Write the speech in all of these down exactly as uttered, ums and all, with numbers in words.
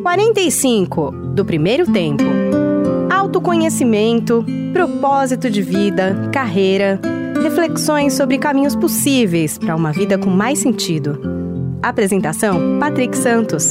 quarenta e cinco, do primeiro tempo. Autoconhecimento, propósito de vida, carreira, reflexões sobre caminhos possíveis para uma vida com mais sentido. Apresentação, Patrick Santos.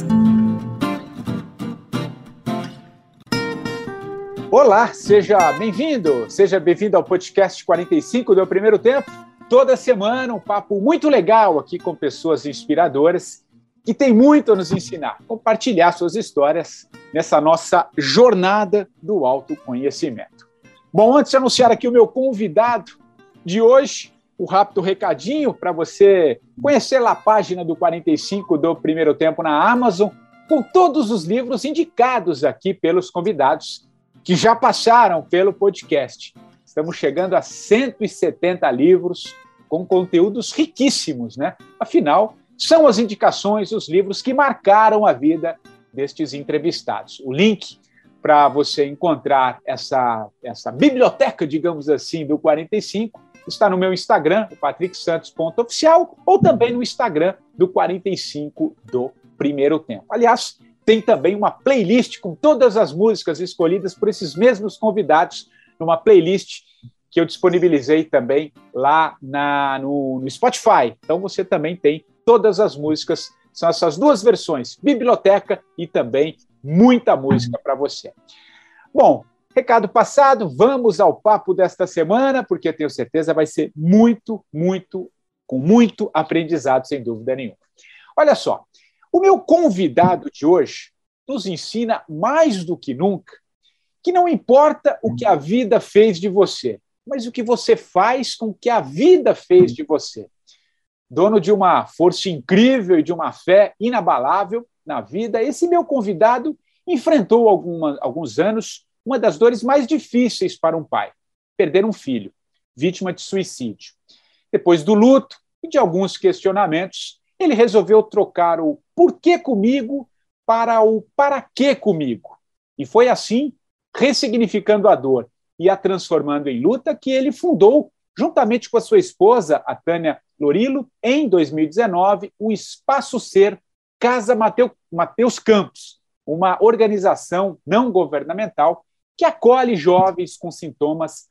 Olá, seja bem-vindo, seja bem-vindo ao podcast quarenta e cinco do Primeiro Tempo. Toda semana um papo muito legal aqui com pessoas inspiradoras que têm muito a nos ensinar, compartilhar suas histórias nessa nossa jornada do autoconhecimento. Bom, antes de anunciar aqui o meu convidado de hoje, o rápido recadinho para você conhecer lá a página do quarenta e cinco do Primeiro Tempo na Amazon, com todos os livros indicados aqui pelos convidados que já passaram pelo podcast. Estamos chegando a cento e setenta livros com conteúdos riquíssimos, né? Afinal, são as indicações, os livros que marcaram a vida destes entrevistados. O link para você encontrar essa, essa biblioteca, digamos assim, do quarenta e cinco, está no meu Instagram, o patrick santos ponto oficial, ou também no Instagram do quarenta e cinco do Primeiro Tempo. Aliás, tem também uma playlist com todas as músicas escolhidas por esses mesmos convidados, numa playlist que eu disponibilizei também lá na, no, no Spotify. Então você também tem todas as músicas, são essas duas versões, biblioteca e também muita música para você. Bom, recado passado, vamos ao papo desta semana, porque eu tenho certeza vai ser muito, muito, com muito aprendizado, sem dúvida nenhuma. Olha só, o meu convidado de hoje nos ensina mais do que nunca que não importa o que a vida fez de você, mas o que você faz com o que a vida fez de você. Dono de uma força incrível e de uma fé inabalável na vida, esse meu convidado enfrentou alguma, alguns anos uma das dores mais difíceis para um pai, perder um filho, vítima de suicídio. Depois do luto e de alguns questionamentos, ele resolveu trocar o porquê comigo para o para quê comigo. E foi assim, ressignificando a dor e a transformando em luta, que ele fundou, juntamente com a sua esposa, a Tânia Lorilo, em dois mil e dezenove, o Espaço Ser Casa Mateus Campos, uma organização não governamental que acolhe jovens com sintomas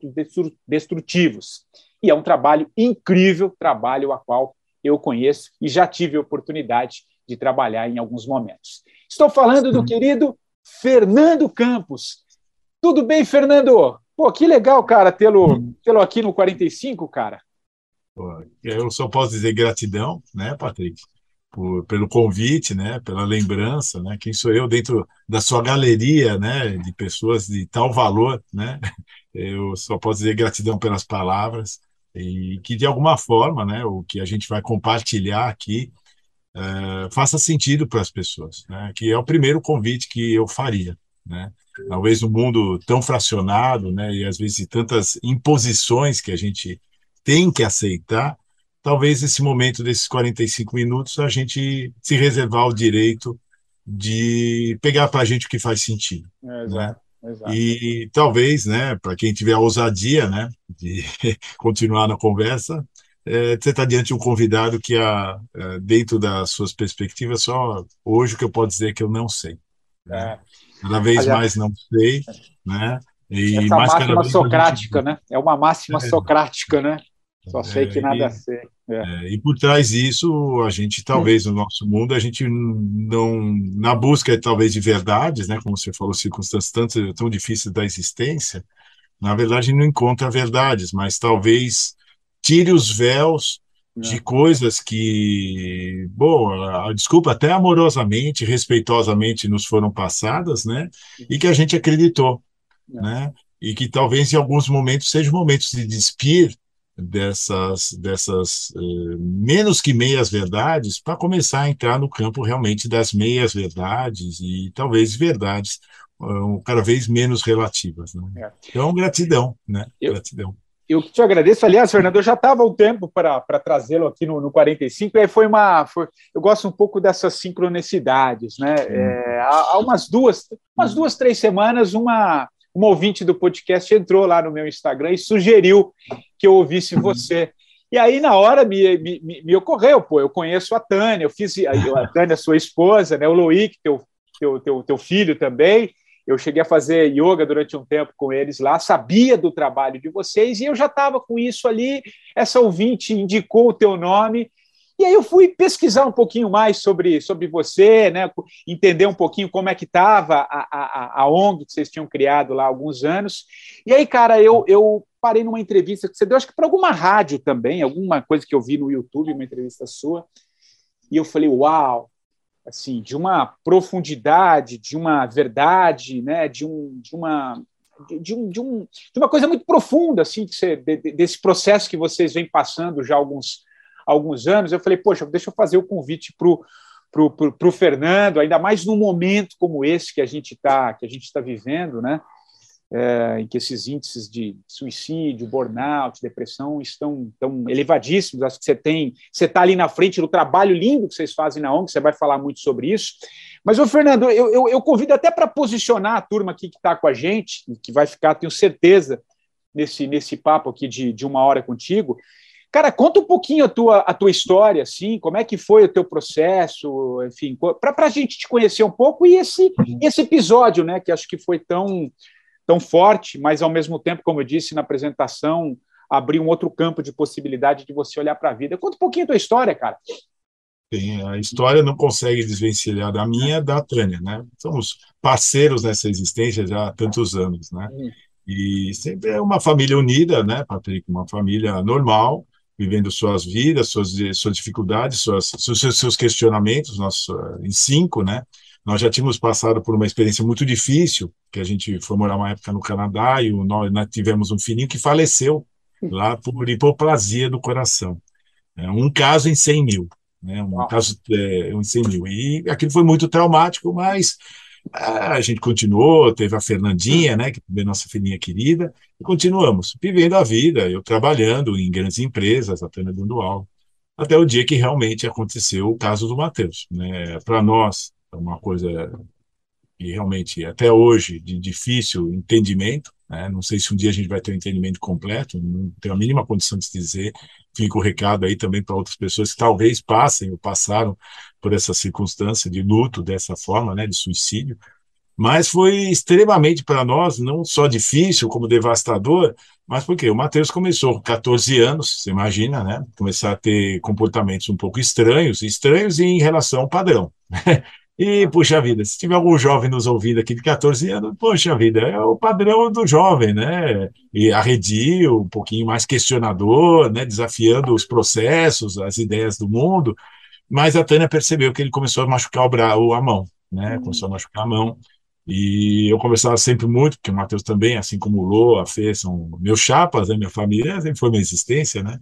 autodestrutivos. E é um trabalho incrível, trabalho a qual eu conheço e já tive a oportunidade de trabalhar em alguns momentos. Estou falando do querido Fernando Campos. Tudo bem, Fernando? Pô, que legal, cara, tê-lo tê-lo aqui no quarenta e cinco, cara. Eu só posso dizer gratidão, né, Patrick, por, pelo convite, né, pela lembrança, né, quem sou eu dentro da sua galeria, né, de pessoas de tal valor, né, eu só posso dizer gratidão pelas palavras e que de alguma forma, né, o que a gente vai compartilhar aqui é, faça sentido para as pessoas, né, que é o primeiro convite que eu faria, né. Talvez um mundo tão fracionado, né, e às vezes tantas imposições que a gente tem que aceitar, talvez esse momento desses quarenta e cinco minutos a gente se reservar o direito de pegar para a gente o que faz sentido. É, exato, né? exato. E talvez, né, para quem tiver a ousadia, né, de continuar na conversa, é, você está diante de um convidado que, a, é, dentro das suas perspectivas, só hoje o que eu posso dizer é que eu não sei. Né? É. Cada vez Aliás, mais não sei, né? E essa mais máxima cada vez socrática, gente... né? É uma máxima é, socrática, né? Só sei que é, nada e, sei. É. é, e por trás disso, a gente, talvez, no nosso mundo, a gente não, na busca, talvez, de verdades, né? Como você falou, circunstâncias tão, tão difíceis da existência, na verdade, não encontra verdades, mas talvez tire os véus de É. coisas que, bom, a, desculpa, até amorosamente, respeitosamente nos foram passadas, né? E que a gente acreditou, É. né? E que talvez em alguns momentos sejam momentos de despir dessas, dessas eh, menos que meias verdades para começar a entrar no campo realmente das meias verdades e talvez verdades uh, cada vez menos relativas, né? É. Então, gratidão, né? Eu, Gratidão. Eu que te agradeço. Aliás, Fernando, eu já estava há um tempo para trazê-lo aqui no, no quarenta e cinco, e aí foi uma. Foi, eu gosto um pouco dessas sincronicidades, né? É, há, há umas duas, umas duas, três semanas, uma, uma ouvinte do podcast entrou lá no meu Instagram e sugeriu que eu ouvisse você. E aí, na hora, me, me, me ocorreu, pô, eu conheço a Tânia, eu fiz a, a Tânia, sua esposa, né, o Loic, teu, teu, teu, teu filho também. Eu cheguei a fazer yoga durante um tempo com eles lá, sabia do trabalho de vocês, e eu já estava com isso ali. Essa ouvinte indicou o teu nome, e aí eu fui pesquisar um pouquinho mais sobre, sobre você, né? Entender um pouquinho como é que estava a, a, a O N G que vocês tinham criado lá há alguns anos. E aí, cara, eu, eu parei numa entrevista que você deu, acho que para alguma rádio também, alguma coisa que eu vi no YouTube, uma entrevista sua, e eu falei, uau, assim, de uma profundidade, de uma verdade, né, de, um, de, uma, de, um, de, um, de uma coisa muito profunda, assim, de ser, de, desse processo que vocês vêm passando já há alguns, alguns anos. Eu falei, poxa, deixa eu fazer o convite para o pro, pro, pro Fernando, ainda mais num momento como esse que a gente está que a gente está vivendo, né, é, em que esses índices de suicídio, burnout, depressão estão tão elevadíssimos. Acho que você tem, você está ali na frente do trabalho lindo que vocês fazem na O N G, você vai falar muito sobre isso. Mas, ô Fernando, eu, eu, eu convido até para posicionar a turma aqui que está com a gente, que vai ficar, tenho certeza, nesse, nesse papo aqui de, de uma hora contigo. Cara, conta um pouquinho a tua, a tua história, assim, como é que foi o teu processo, enfim, para a gente te conhecer um pouco, e esse, esse episódio, né, que acho que foi tão... tão forte, mas, ao mesmo tempo, como eu disse na apresentação, abrir um outro campo de possibilidade de você olhar para a vida. Conta um pouquinho a tua história, cara. Sim, a história não consegue desvencilhar da minha, da Tânia, né? Somos parceiros nessa existência já há tantos anos, né? E sempre é uma família unida, né, Patrick? Uma família normal, vivendo suas vidas, suas, suas dificuldades, suas, seus, seus questionamentos, nós em cinco, né? Nós já tínhamos passado por uma experiência muito difícil, que a gente foi morar uma época no Canadá e o, nós, nós tivemos um filhinho que faleceu lá por hipoplasia do coração. É um caso em cem mil, né? Um caso é, em cem mil. E aquilo foi muito traumático, mas a gente continuou, teve a Fernandinha, né, que é nossa filhinha querida, e continuamos vivendo a vida, eu trabalhando em grandes empresas, a Tânia dando aula, até o dia que realmente aconteceu o caso do Matheus, né? Para nós, é uma coisa que realmente, até hoje, de difícil entendimento, né? Não sei se um dia a gente vai ter um entendimento completo, não tenho a mínima condição de dizer. Fica o recado aí também para outras pessoas que talvez passem ou passaram por essa circunstância de luto dessa forma, né, de suicídio. Mas foi extremamente para nós, não só difícil, como devastador, mas porque o Matheus começou com catorze anos, você imagina, né? Começar a ter comportamentos um pouco estranhos, estranhos em relação ao padrão. E, puxa vida, se tiver algum jovem nos ouvindo aqui de catorze anos, poxa vida, é o padrão do jovem, né? E arredio, um pouquinho mais questionador, né? Desafiando os processos, as ideias do mundo. Mas a Tânia percebeu que ele começou a machucar o bra a mão, né? Começou a machucar a mão. E eu conversava sempre muito, porque o Matheus também, assim como o Lô, a Fê, são meus chapas, né? Minha família sempre foi minha existência, né?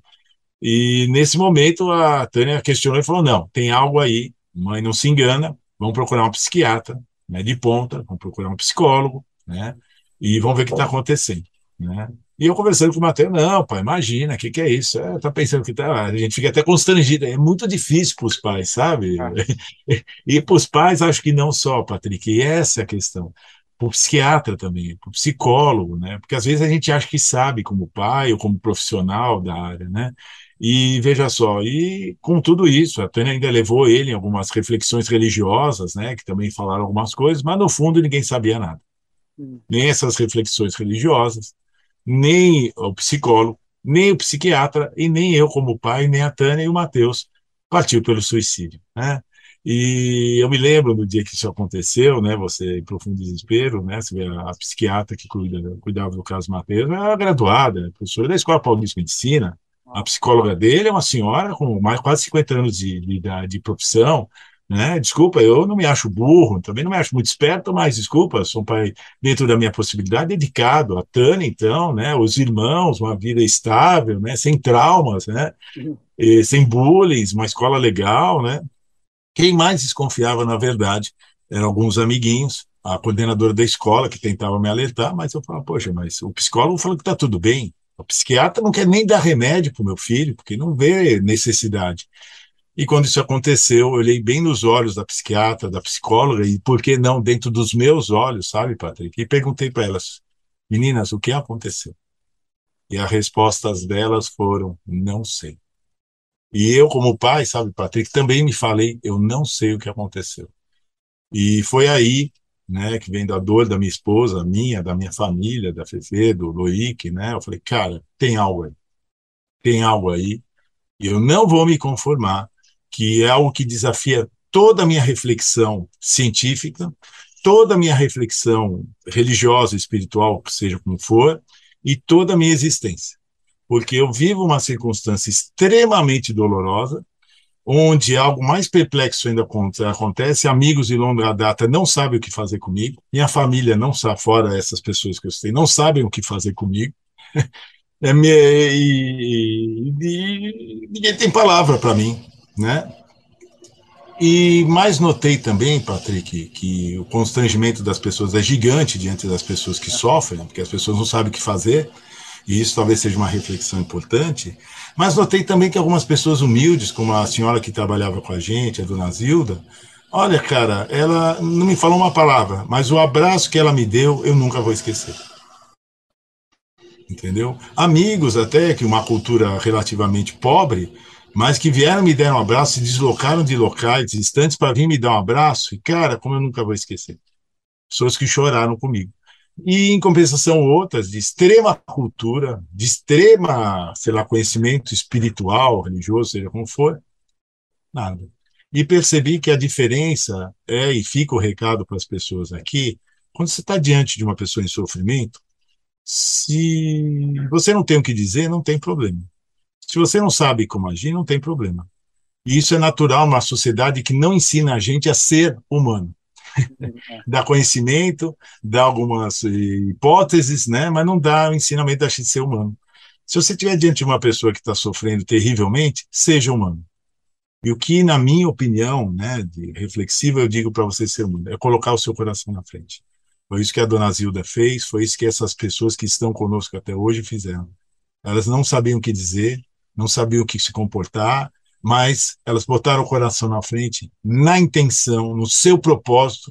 E nesse momento a Tânia questionou e falou: não, tem algo aí, mãe, não se engana, vamos procurar um psiquiatra, né, de ponta, vamos procurar um psicólogo, né? E vamos ver o que está acontecendo, né? E eu conversando com o Matheus, não, pai, imagina, o que, que é isso? É, tá pensando que tá. A gente fica até constrangido, é muito difícil para os pais, sabe? Ah. E para os pais, acho que não só, Patrick, e essa é a questão. Para o psiquiatra também, para o psicólogo, né? Porque às vezes a gente acha que sabe como pai ou como profissional da área, né? E veja só, e com tudo isso, a Tânia ainda levou ele em algumas reflexões religiosas, né? Que também falaram algumas coisas, mas no fundo ninguém sabia nada. Hum. Nem essas reflexões religiosas, nem o psicólogo, nem o psiquiatra, e nem eu como pai, nem a Tânia e o Matheus partiu pelo suicídio, né? E eu me lembro do dia que isso aconteceu, né? Você em profundo desespero, né? Você vê a, a psiquiatra que cuida, cuidava do caso Matheus, era graduada, professora da Escola Paulista de Medicina. A psicóloga dele é uma senhora com mais quase cinquenta anos de, de, de profissão, né? Desculpa, eu não me acho burro, também não me acho muito esperto, mas desculpa, sou um pai dentro da minha possibilidade, dedicado. A Tânia, então, né? Os irmãos, uma vida estável, né? Sem traumas, né? E, sem bullying, uma escola legal, né? Quem mais desconfiava, na verdade, eram alguns amiguinhos, a coordenadora da escola que tentava me alertar, mas eu falava, poxa, mas o psicólogo falou que está tudo bem. O psiquiatra não quer nem dar remédio para o meu filho, porque não vê necessidade. E quando isso aconteceu, eu olhei bem nos olhos da psiquiatra, da psicóloga, e por que não dentro dos meus olhos, sabe, Patrick? E perguntei para elas, meninas, o que aconteceu? E as respostas delas foram, não sei. E eu, como pai, sabe, Patrick, também me falei, eu não sei o que aconteceu. E foi aí, né, que vem da dor da minha esposa, minha, da minha família, da Fefe, do Loic, né? Eu falei, cara, tem algo aí, tem algo aí, e eu não vou me conformar, que é algo que desafia toda a minha reflexão científica, toda a minha reflexão religiosa, espiritual, seja como for, e toda a minha existência. Porque eu vivo uma circunstância extremamente dolorosa, onde algo mais perplexo ainda acontece, amigos de longa data não sabem o que fazer comigo, minha família não sabe, fora essas pessoas que eu citei, não sabem o que fazer comigo, é, me, e, e ninguém tem palavra para mim, né? E mais notei também, Patrick, que o constrangimento das pessoas é gigante diante das pessoas que sofrem, porque as pessoas não sabem o que fazer, e isso talvez seja uma reflexão importante, mas notei também que algumas pessoas humildes, como a senhora que trabalhava com a gente, a dona Zilda, olha, cara, ela não me falou uma palavra, mas o abraço que ela me deu, eu nunca vou esquecer. Entendeu? Amigos até, que uma cultura relativamente pobre, mas que vieram me deram um abraço, se deslocaram de locais distantes para vir me dar um abraço, e, cara, como eu nunca vou esquecer. Pessoas que choraram comigo. E, em compensação, outras de extrema cultura, de extrema, sei lá, conhecimento espiritual, religioso, seja como for, nada. E percebi que a diferença é, e fica o recado para as pessoas aqui, quando você está diante de uma pessoa em sofrimento, se você não tem o que dizer, não tem problema. Se você não sabe como agir, não tem problema. E isso é natural numa sociedade que não ensina a gente a ser humano. Dá conhecimento, dá algumas hipóteses, né? Mas não dá o ensinamento da gente ser humano. Se você estiver diante de uma pessoa que está sofrendo terrivelmente, seja humano. E o que, na minha opinião, né, de reflexiva, eu digo para você ser humano, é colocar o seu coração na frente. Foi isso que a dona Zilda fez, foi isso que essas pessoas que estão conosco até hoje fizeram. Elas não sabiam o que dizer, não sabiam o que se comportar, mas elas botaram o coração na frente, na intenção, no seu propósito,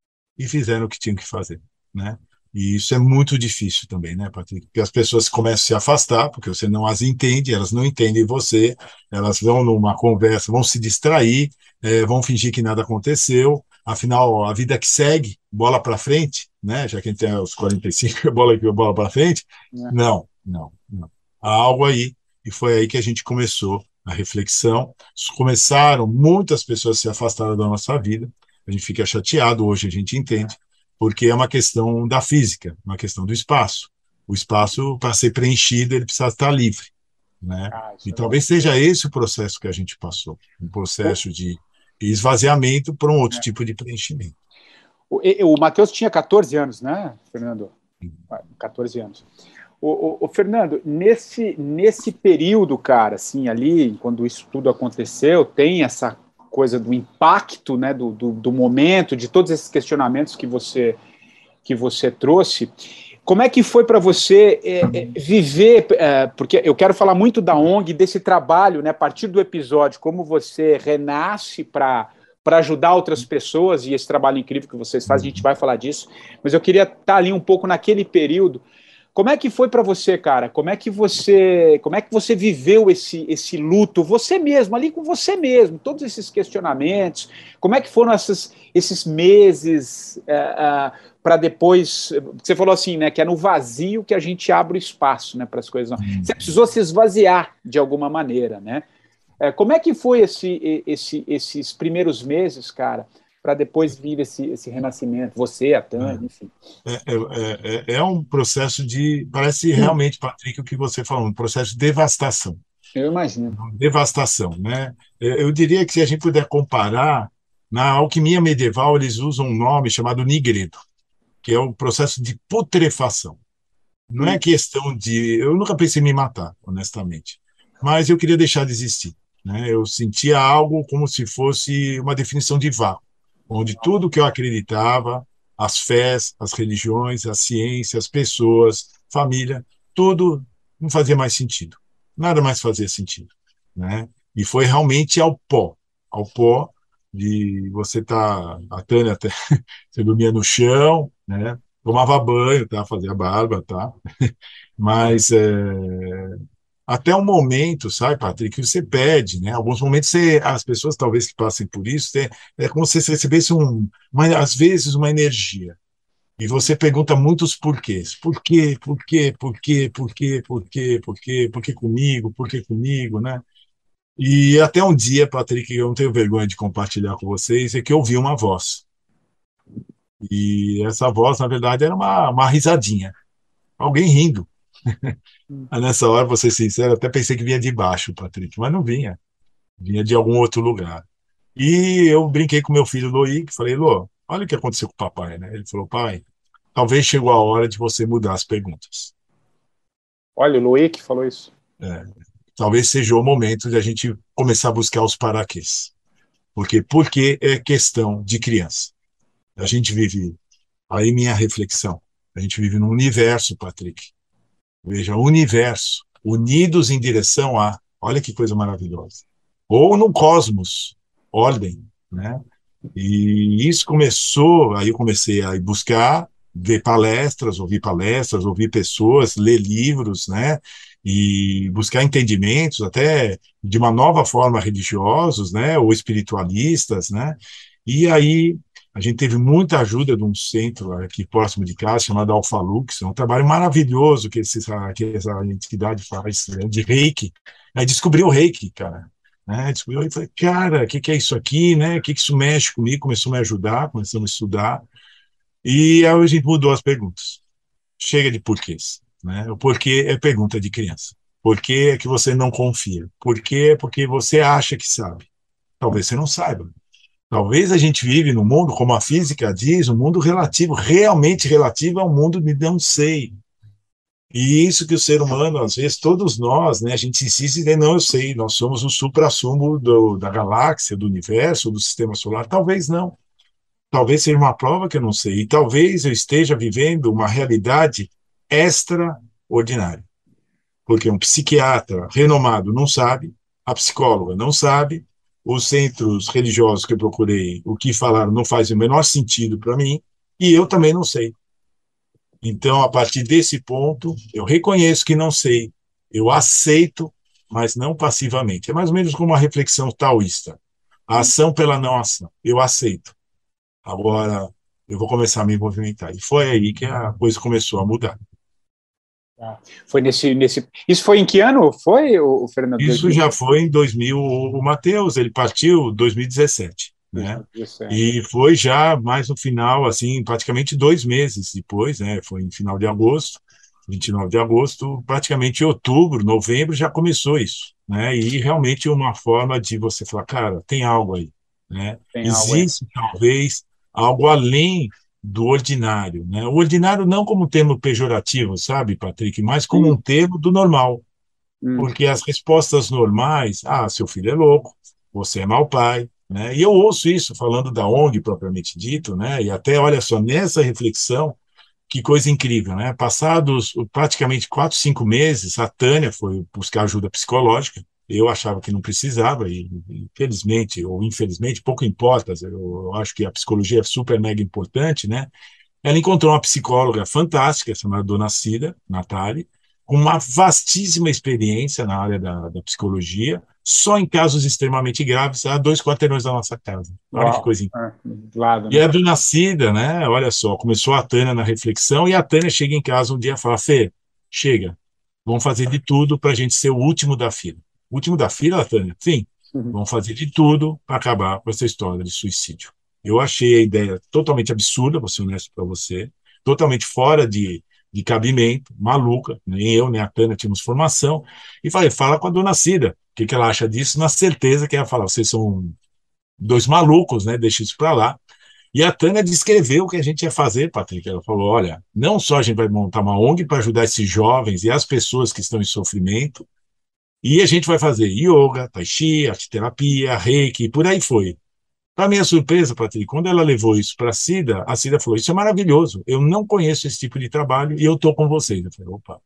e fizeram o que tinham que fazer, né? E isso é muito difícil também, né, Patrick? Porque as pessoas começam a se afastar, porque você não as entende, elas não entendem você, elas vão numa conversa, vão se distrair, é, vão fingir que nada aconteceu, afinal, a vida que segue, bola para frente, né? Já que a gente tem os quarenta e cinco, bola aqui, bola para frente. É. Não, não, não. Há algo aí, e foi aí que a gente começou a reflexão. Começaram muitas pessoas a se afastar da nossa vida, a gente fica chateado, hoje a gente entende, porque é uma questão da física, uma questão do espaço. O espaço, para ser preenchido, ele precisa estar livre, né? Ah, isso E é bom. talvez seja esse o processo que a gente passou, um processo de esvaziamento para um outro É. tipo de preenchimento. O, o Matheus tinha catorze anos, né, Fernando? catorze anos. O, o, o Fernando, nesse, nesse período, cara, assim, ali, quando isso tudo aconteceu, tem essa coisa do impacto, né, do, do, do momento, de todos esses questionamentos que você, que você trouxe. Como é que foi para você é, é, viver, é, porque eu quero falar muito da O N G, desse trabalho, né, a partir do episódio, como você renasce para para ajudar outras pessoas, e esse trabalho incrível que vocês fazem, a gente vai falar disso, mas eu queria estar ali um pouco naquele período. Como é que foi para você, cara? Como é que você, como é que você viveu esse, esse luto, você mesmo, ali com você mesmo, todos esses questionamentos, como é que foram essas, esses meses é, é, para depois, você falou assim, né, que é no vazio que a gente abre o espaço, né, para as coisas. Você precisou se esvaziar de alguma maneira, né? É, como é que foi esse, esse, esses primeiros meses, cara, para depois vir esse, esse renascimento? Você, a Tânia, enfim. É, é, é, é um processo de, parece realmente, Patrick, o que você falou, um processo de devastação. Eu imagino. Devastação, né? Eu diria que se a gente puder comparar, na alquimia medieval eles usam um nome chamado nigredo, que é o processo de putrefação. Não é questão de... Eu nunca pensei em me matar, honestamente, mas eu queria deixar de existir, né? Eu sentia algo como se fosse uma definição de vácuo, onde tudo que eu acreditava, as fés, as religiões, a ciência, as pessoas, família, tudo não fazia mais sentido. Nada mais fazia sentido, né? E foi realmente ao pó, ao pó de você estar... Tá, a Tânia até... Você dormia no chão, né? Tomava banho, tá? Fazia barba, tá? Mas é, até um momento, sabe, Patrick, que você pede, né? Alguns momentos você, as pessoas talvez que passem por isso, é, é como se você recebesse um, uma, às vezes uma energia. E você pergunta muitos porquês. Por quê? Por quê? Por quê? Por quê? Por quê? Por quê? Por que comigo? Por que comigo, né? E até um dia, Patrick, eu não tenho vergonha de compartilhar com vocês, é que eu ouvi uma voz. E essa voz, na verdade, era uma, uma risadinha. Alguém rindo. Aí, nessa hora, vou ser sincero, até pensei que vinha de baixo, Patrick, mas não vinha. Vinha de algum outro lugar. E eu brinquei com meu filho Loic, falei, Lô, olha o que aconteceu com o papai, né? Ele falou, pai, talvez chegou a hora de você mudar as perguntas. Olha, o Loic falou isso. É, talvez seja o momento de a gente começar a buscar os paraquês. Porque, porque é questão de criança. A gente vive, aí minha reflexão, a gente vive num universo, Patrick. Veja, universo, unidos em direção a, olha que coisa maravilhosa. Ou no cosmos, ordem, né? E isso começou, aí eu comecei a buscar, ver palestras, ouvir palestras, ouvir pessoas, ler livros, né? E buscar entendimentos até de uma nova forma religiosos, né? Ou espiritualistas, né? E aí a gente teve muita ajuda de um centro aqui próximo de casa chamado Alphalux, é um trabalho maravilhoso que, esse, que essa entidade faz, né? De Reiki. Aí descobriu o Reiki, cara. Né, descobriu e falei, cara, o que, que é isso aqui, né? O que, que isso mexe comigo? Começou a me ajudar, começamos a estudar, e aí a gente mudou as perguntas. Chega de porquês, né? O porquê é pergunta de criança. Por que é que você não confia? Por que é porque você acha que sabe? Talvez você não saiba. Talvez a gente vive num mundo, como a física diz, um mundo relativo, realmente relativo ao mundo de não sei. E isso que o ser humano, às vezes, todos nós, né, a gente insiste em dizer, não, eu sei, nós somos o suprassumo do, da galáxia, do universo, do sistema solar. Talvez não. Talvez seja uma prova que eu não sei. E talvez eu esteja vivendo uma realidade extraordinária. Porque um psiquiatra renomado não sabe, a psicóloga não sabe, os centros religiosos que eu procurei, o que falaram não faz o menor sentido para mim, e eu também não sei. Então, a partir desse ponto, eu reconheço que não sei, eu aceito, mas não passivamente. É mais ou menos como uma reflexão taoísta. A ação pela não ação. Eu aceito. Agora, eu vou começar a me movimentar. E foi aí que a coisa começou a mudar. Ah, foi nesse, nesse... Isso foi em que ano foi, o Fernando? Isso já foi em dois mil, o Matheus, ele partiu em dois mil e dezessete. Né? E foi já mais no final, assim, praticamente dois meses depois, né? Foi em final de agosto, vinte e nove de agosto, praticamente em outubro, novembro já começou isso, né? E realmente uma forma de você falar, cara, tem algo aí, né? Tem Existe algo aí. talvez algo além do ordinário, né? O ordinário não como um termo pejorativo, sabe, Patrick, mas como Sim. um termo do normal, Hum. porque as respostas normais, ah, seu filho é louco, você é mau pai, né? E eu ouço isso falando da O N G propriamente dito, né? E até, olha só, nessa reflexão, que coisa incrível, né? Passados praticamente quatro, cinco meses, a Tânia foi buscar ajuda psicológica. Eu achava que não precisava, e infelizmente, ou infelizmente, pouco importa, eu acho que a psicologia é super mega importante, né? Ela encontrou uma psicóloga fantástica, chamada Dona Cida, Natália, com uma vastíssima experiência na área da, da psicologia, só em casos extremamente graves, a dois quarteirões da nossa casa. Olha Uau. que coisa incrível. É, lado, né? E a Dona Cida, né? Olha só, começou a Tânia na reflexão, e a Tânia chega em casa um dia e fala, Fê, chega, vamos fazer de tudo para a gente ser o último da fila. O último da fila, Tânia? Sim. Uhum. Vamos fazer de tudo para acabar com essa história de suicídio. Eu achei a ideia totalmente absurda, vou ser honesto para você, totalmente fora de, de cabimento, maluca, nem eu, nem a Tânia tínhamos formação, e falei, fala com a Dona Cida, o que, que ela acha disso, na certeza que ela fala, vocês são dois malucos, né, deixa isso para lá. E a Tânia descreveu o que a gente ia fazer, Patrick. Ela falou, olha, não só a gente vai montar uma O N G para ajudar esses jovens e as pessoas que estão em sofrimento, e a gente vai fazer yoga, tai chi, arte-terapia, reiki, e por aí foi. Para minha surpresa, Patrick, quando ela levou isso para a Cida, a Cida falou, isso é maravilhoso, eu não conheço esse tipo de trabalho e eu estou com vocês. Eu falei, opa,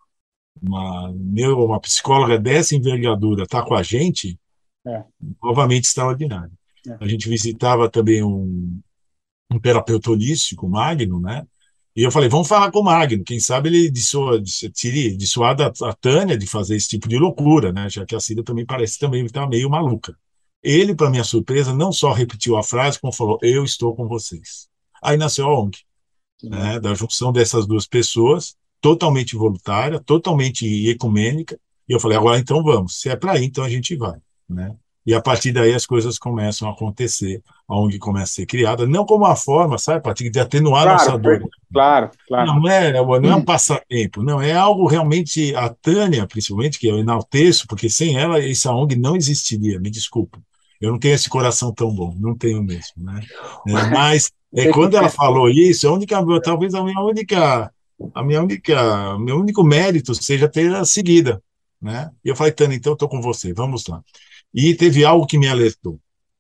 uma, uma psicóloga dessa envergadura está com a gente, É. novamente extraordinário. É. A gente visitava também um, um terapeuta holístico, Magno, né? E eu falei, vamos falar com o Magno, quem sabe ele dissuada, tire, dissuada a Tânia de fazer esse tipo de loucura, né? Já que a Cida também parece também estar meio maluca. Ele, para minha surpresa, não só repetiu a frase, como falou, eu estou com vocês. Aí nasceu a O N G, né? Da junção dessas duas pessoas, totalmente voluntária, totalmente ecumênica, e eu falei, agora então vamos, se é para ir, então a gente vai, né? E a partir daí as coisas começam a acontecer, a O N G começa a ser criada, não como uma forma, sabe, Patrick, de atenuar Claro, nossa dor. claro, claro. Não é, não é um passatempo, não, é algo realmente, a Tânia, principalmente, que eu enalteço, porque sem ela, essa O N G não existiria, me desculpa. Eu não tenho esse coração tão bom, não tenho mesmo, né? É, mas é, quando ela falou isso, a única, talvez a minha única, a minha única, meu único mérito seja ter a seguida, né? E eu falei, Tânia, então eu estou com você, vamos lá. E teve algo que me alertou.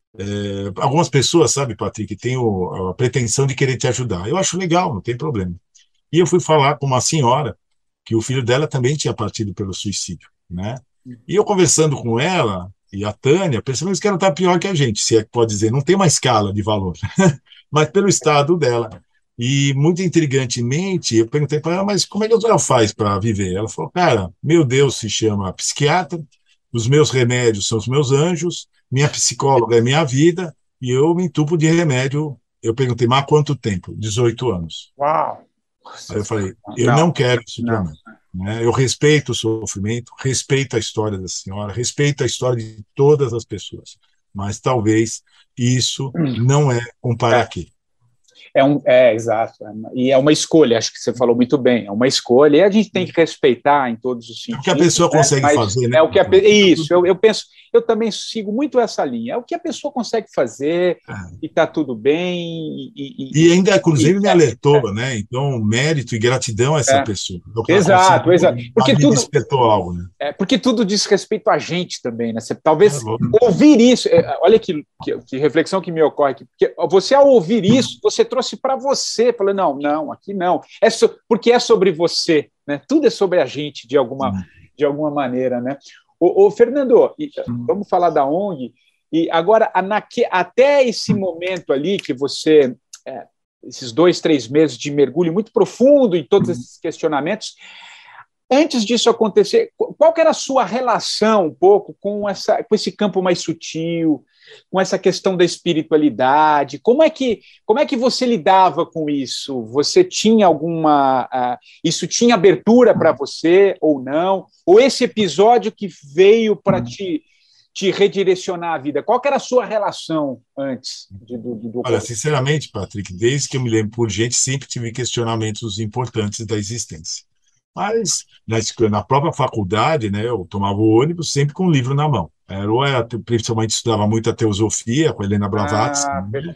É, algumas pessoas, sabe, Patrick, têm o, a pretensão de querer te ajudar. Eu acho legal, não tem problema. E eu fui falar com uma senhora que o filho dela também tinha partido pelo suicídio, né? E eu conversando com ela e a Tânia, percebemos que ela está pior que a gente, se é que pode dizer, não tem uma escala de valor, mas pelo estado dela. E muito intrigantemente, eu perguntei para ela, mas como é que ela faz para viver? Ela falou, cara, meu Deus se chama psiquiatra, os meus remédios são os meus anjos, minha psicóloga é minha vida, e eu me entupo de remédio. Eu perguntei, mas há quanto tempo? dezoito anos. Uau! Aí eu falei, eu não, não quero isso para mim. Né? Eu respeito o sofrimento, respeito a história da senhora, respeito a história de todas as pessoas, mas talvez isso não é um para é. quê. É, um, é, exato. E é uma escolha, acho que você falou muito bem. É uma escolha, e a gente tem que respeitar em todos os sentidos. É o que a pessoa né? consegue Mas fazer, né? É o que a, isso, eu, eu penso, eu também sigo muito essa linha. É o que a pessoa consegue fazer, é. e está tudo bem. E, e, e ainda, inclusive, e, me alertou, é, né? Então, mérito e gratidão a essa é. pessoa. Exato, exato. Porque tudo despertou algo, né? É, porque tudo diz respeito a gente também, né? Você, talvez é, ouvir isso, é, olha que, que, que reflexão que me ocorre aqui, porque você, ao ouvir isso, você trouxe para você, falou, não, não, aqui não, é so, porque é sobre você, né? Tudo é sobre a gente, de alguma, de alguma maneira, né? Ô, ô, Fernando, vamos falar da O N G, e agora, naque, até esse momento ali que você, é, esses dois, três meses de mergulho muito profundo em todos esses questionamentos, antes disso acontecer, qual que era a sua relação um pouco com, essa, com esse campo mais sutil, com essa questão da espiritualidade? Como é que, como é que você lidava com isso? Você tinha alguma... Uh, isso tinha abertura para você ou não? Ou esse episódio que veio para te, te redirecionar a vida? Qual que era a sua relação antes de, do, do... Olha, sinceramente, Patrick, desde que eu me lembro por gente, sempre tive questionamentos importantes da existência. Mas na, na própria faculdade, né, eu tomava o ônibus sempre com um livro na mão. Era, ou era, principalmente estudava muito a teosofia com a Helena Blavatsky, ah, né?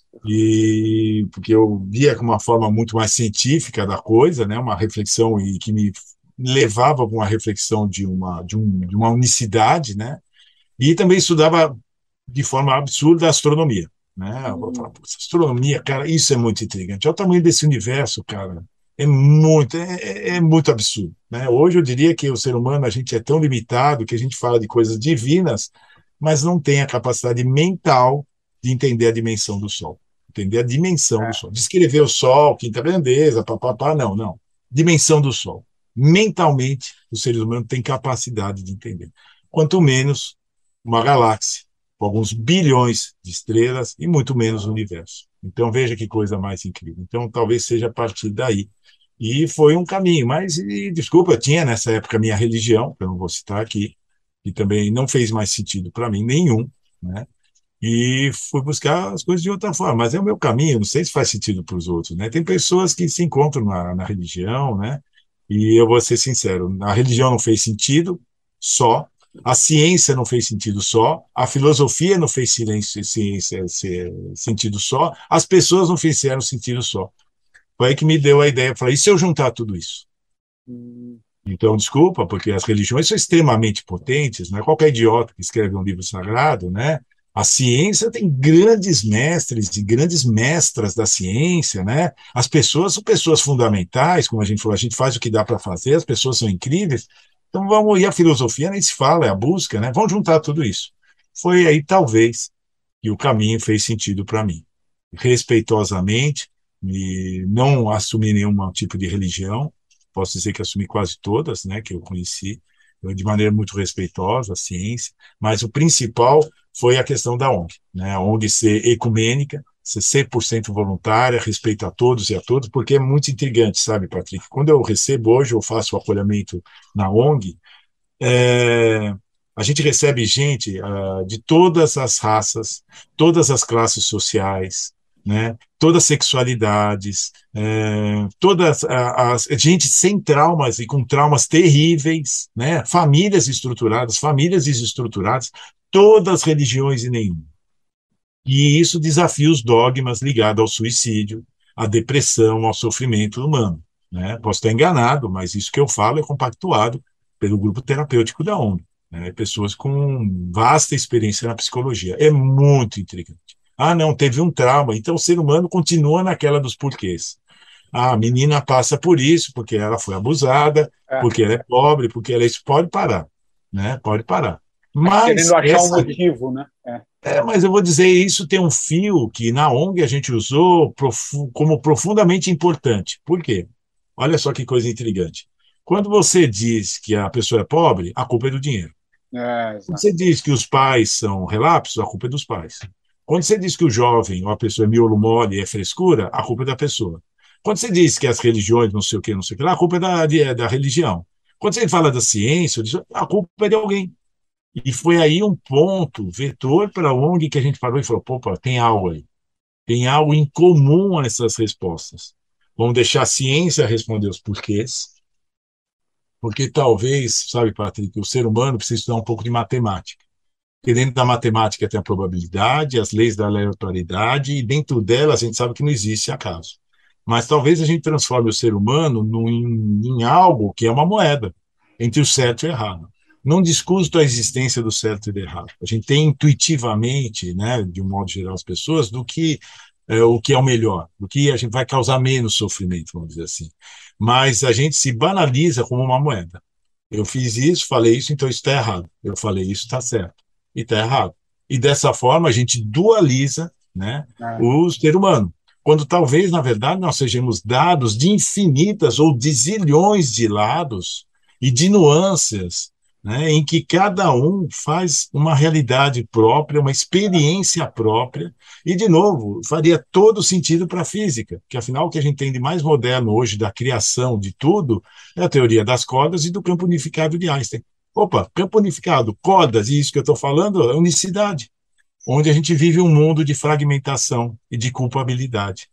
E porque eu via com uma forma muito mais científica da coisa, né, uma reflexão e que me levava a uma reflexão de uma de, um, de uma unicidade, né? E também estudava de forma absurda a astronomia, né? Eu falava, astronomia, cara, isso é muito intrigante. Olha o tamanho desse universo, cara. É muito, é, é muito absurdo, né? Hoje eu diria que o ser humano, a gente é tão limitado que a gente fala de coisas divinas, mas não tem a capacidade mental de entender a dimensão do Sol, entender a dimensão é. do Sol. Descrever o Sol, quinta grandeza, papapá, não, não. Dimensão do Sol. Mentalmente, os seres humanos têm capacidade de entender. Quanto menos uma galáxia, com alguns bilhões de estrelas e muito menos o universo. Então, veja que coisa mais incrível. Então, talvez seja a partir daí. E foi um caminho, mas, e, desculpa, eu tinha nessa época minha religião, que eu não vou citar aqui, que também não fez mais sentido para mim nenhum, né? E fui buscar as coisas de outra forma, mas é o meu caminho, não sei se faz sentido para os outros, né? Tem pessoas que se encontram na, na religião, né? E eu vou ser sincero, a religião não fez sentido só, a ciência não fez sentido só, a filosofia não fez silêncio, ciência, sentido só, as pessoas não fizeram sentido só. Foi aí que me deu a ideia, falei, e se eu juntar tudo isso? Hum. Então, desculpa, porque as religiões são extremamente potentes, não é qualquer idiota que escreve um livro sagrado, né? A ciência tem grandes mestres e grandes mestras da ciência, né? As pessoas são pessoas fundamentais, como a gente falou, a gente faz o que dá para fazer, as pessoas são incríveis. Então, vamos, e a filosofia nem se fala, é a busca, né? Vamos juntar tudo isso. Foi aí, talvez, que o caminho fez sentido para mim. Respeitosamente, e não assumi nenhum tipo de religião. Posso dizer que assumi quase todas, né, que eu conheci, de maneira muito respeitosa, a ciência, mas o principal foi a questão da O N G, né, a O N G ser ecumênica, ser cem por cento voluntária, respeito a todos e a todas, porque é muito intrigante, sabe, Patrick? Quando eu recebo hoje, eu faço o acolhimento na O N G, é, a gente recebe gente uh, de todas as raças, todas as classes sociais, né? Todas as sexualidades, é, todas as gente sem traumas e com traumas terríveis, né? Famílias estruturadas, famílias desestruturadas, todas as religiões e nenhuma. E isso desafia os dogmas ligados ao suicídio, à depressão, ao sofrimento humano, né? Posso estar enganado, mas isso que eu falo é compactuado pelo grupo terapêutico da O N G, né? Pessoas com vasta experiência na psicologia. É muito intrigante. Ah, não, teve um trauma, então o ser humano continua naquela dos porquês. Ah, a menina passa por isso, porque ela foi abusada, É. porque ela é pobre, porque ela é isso. Pode parar, né? Pode parar. Mas, querendo achar essa... um motivo, né? É. É, mas eu vou dizer, isso tem um fio que na O N G a gente usou profu como profundamente importante. Por quê? Olha só que coisa intrigante. Quando você diz que a pessoa é pobre, a culpa é do dinheiro. É, Quando você diz que os pais são relapsos, a culpa é dos pais. Quando você diz que o jovem ou a pessoa é miolo mole, é frescura, a culpa é da pessoa. Quando você diz que as religiões não sei o que, não sei o que lá, a culpa é da, de, da religião. Quando você fala da ciência, a culpa é de alguém. E foi aí um ponto, vetor para a O N G que a gente parou e falou, pô, tem algo aí. Tem algo em comum a essas respostas. Vamos deixar a ciência responder os porquês, porque talvez, sabe, Patrick, o ser humano precisa estudar um pouco de matemática. Porque dentro da matemática tem a probabilidade, as leis da aleatoriedade, e dentro dela a gente sabe que não existe acaso. Mas talvez a gente transforme o ser humano num, em, em algo que é uma moeda, entre o certo e o errado. Não discuto a existência do certo e do errado. A gente tem intuitivamente, né, de um modo geral, as pessoas, do que é, o que é o melhor, do que a gente vai causar menos sofrimento, vamos dizer assim. Mas a gente se banaliza como uma moeda. Eu fiz isso, falei isso, então isso está errado. Eu falei isso, está certo. E está errado. E dessa forma a gente dualiza, né, É. o ser humano. Quando talvez, na verdade, nós sejamos dados de infinitas ou de zilhões de lados e de nuances, né, em que cada um faz uma realidade própria, uma experiência própria, e, de novo, faria todo sentido para a física, que, afinal, o que a gente tem de mais moderno hoje da criação de tudo é a teoria das cordas e do campo unificado de Einstein. Opa, campo unificado, cordas, e isso que eu estou falando é unicidade, onde a gente vive um mundo de fragmentação e de culpabilidade.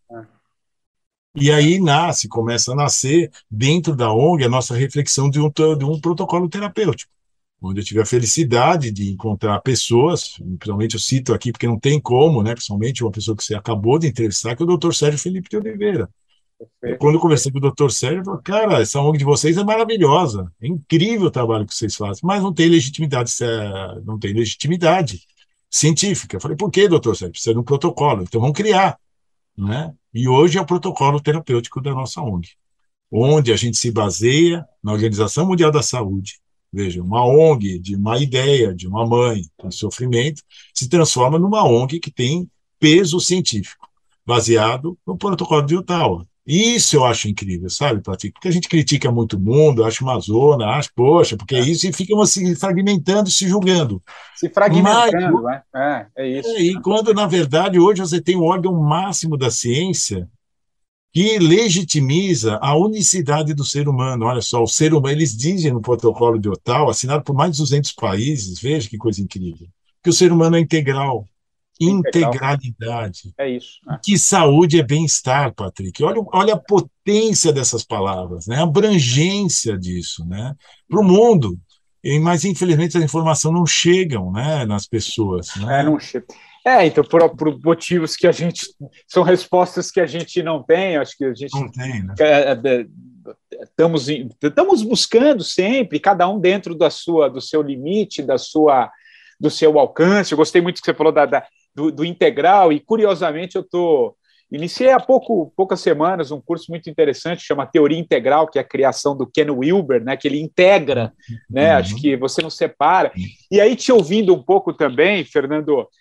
E aí nasce, começa a nascer, dentro da O N G, a nossa reflexão de um, de um protocolo terapêutico, onde eu tive a felicidade de encontrar pessoas, principalmente eu cito aqui, porque não tem como, né, principalmente uma pessoa que você acabou de entrevistar, que é o doutor Sérgio Felipe de Oliveira. Eu, quando eu conversei com o doutor Sérgio, eu falei, cara, essa O N G de vocês é maravilhosa, é incrível o trabalho que vocês fazem, mas não tem legitimidade, não tem legitimidade científica. Eu falei, por que, doutor Sérgio? Precisa de um protocolo, então vamos criar, né? E hoje é o protocolo terapêutico da nossa O N G, onde a gente se baseia na Organização Mundial da Saúde. Veja, uma O N G de uma ideia, de uma mãe com sofrimento, se transforma numa O N G que tem peso científico, baseado no protocolo de Ottawa. Isso eu acho incrível, sabe, Patrick? Porque a gente critica muito o mundo, acha uma zona, acha, poxa, porque é isso, e fica se fragmentando, se julgando. Se fragmentando, Mas, né? É, é isso. É, e quando, na verdade, hoje você tem o órgão máximo da ciência que legitimiza a unicidade do ser humano. Olha só, o ser humano, eles dizem no protocolo de Ottawa, assinado por mais de duzentos países, veja que coisa incrível, que o ser humano é integral. Integralidade. É isso. Né? Que saúde é bem-estar, Patrick. Olha, olha a potência dessas palavras, né? A abrangência disso, né? Para o mundo. E, mas, infelizmente, as informações não chegam, né, nas pessoas. Né? É, não chega. É, então, por, por motivos que a gente... São respostas que a gente não tem, acho que a gente... Não tem, né? É, é, estamos, estamos buscando sempre, cada um dentro da sua, do seu limite, da sua, do seu alcance. Eu gostei muito que você falou da... da Do, do integral, e curiosamente eu tô iniciei há pouco, poucas semanas um curso muito interessante, chama Teoria Integral, que é a criação do Ken Wilber, né, que ele integra, né, uhum. Acho que você não separa, e aí te ouvindo um pouco também, Fernando,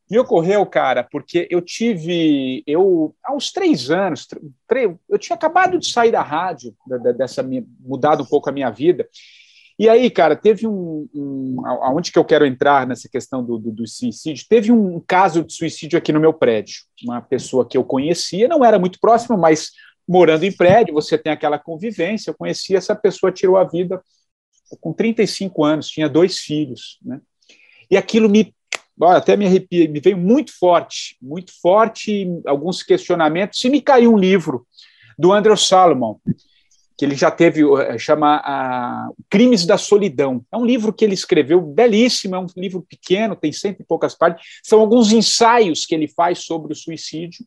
Me ocorreu, cara, porque eu tive, eu há uns três anos, três, eu tinha acabado de sair da rádio, da, dessa mudado um pouco a minha vida. E aí, cara, teve um, um aonde que eu quero entrar nessa questão do, do, do suicídio? Teve um caso de suicídio aqui no meu prédio. Uma pessoa que eu conhecia, não era muito próxima, mas morando em prédio, você tem aquela convivência. Eu conhecia essa pessoa, tirou a vida com trinta e cinco anos, tinha dois filhos, né? E aquilo me até me arrepia, me veio muito forte, muito forte, alguns questionamentos. Se me caiu um livro do Andrew Solomon, que ele já teve, chama a, Crimes da Solidão. É um livro que ele escreveu, belíssimo, é um livro pequeno, tem cento e poucas páginas, são alguns ensaios que ele faz sobre o suicídio,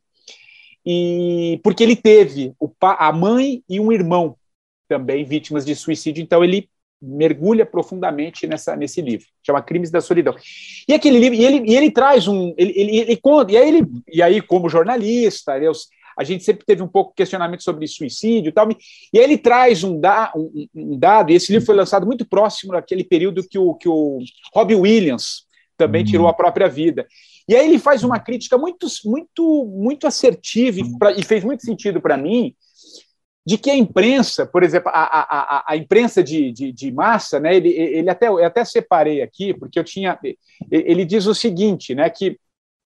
e porque ele teve o, a mãe e um irmão também vítimas de suicídio, então ele mergulha profundamente nessa, nesse livro, chama Crimes da Solidão. E aquele livro, e ele, e ele traz um, ele, ele, ele conta, e aí, ele, e aí como jornalista, eu, a gente sempre teve um pouco de questionamento sobre suicídio e tal, e aí ele traz um, da, um, um dado, e esse livro foi lançado muito próximo daquele período que o, que o Robbie Williams também uhum. tirou a própria vida. E aí ele faz uma crítica muito, muito, muito assertiva, e, pra, e fez muito sentido para mim, de que a imprensa, por exemplo, a, a, a, a imprensa de, de, de massa, né, ele, ele até, eu até separei aqui, porque eu tinha, ele diz o seguinte, né, que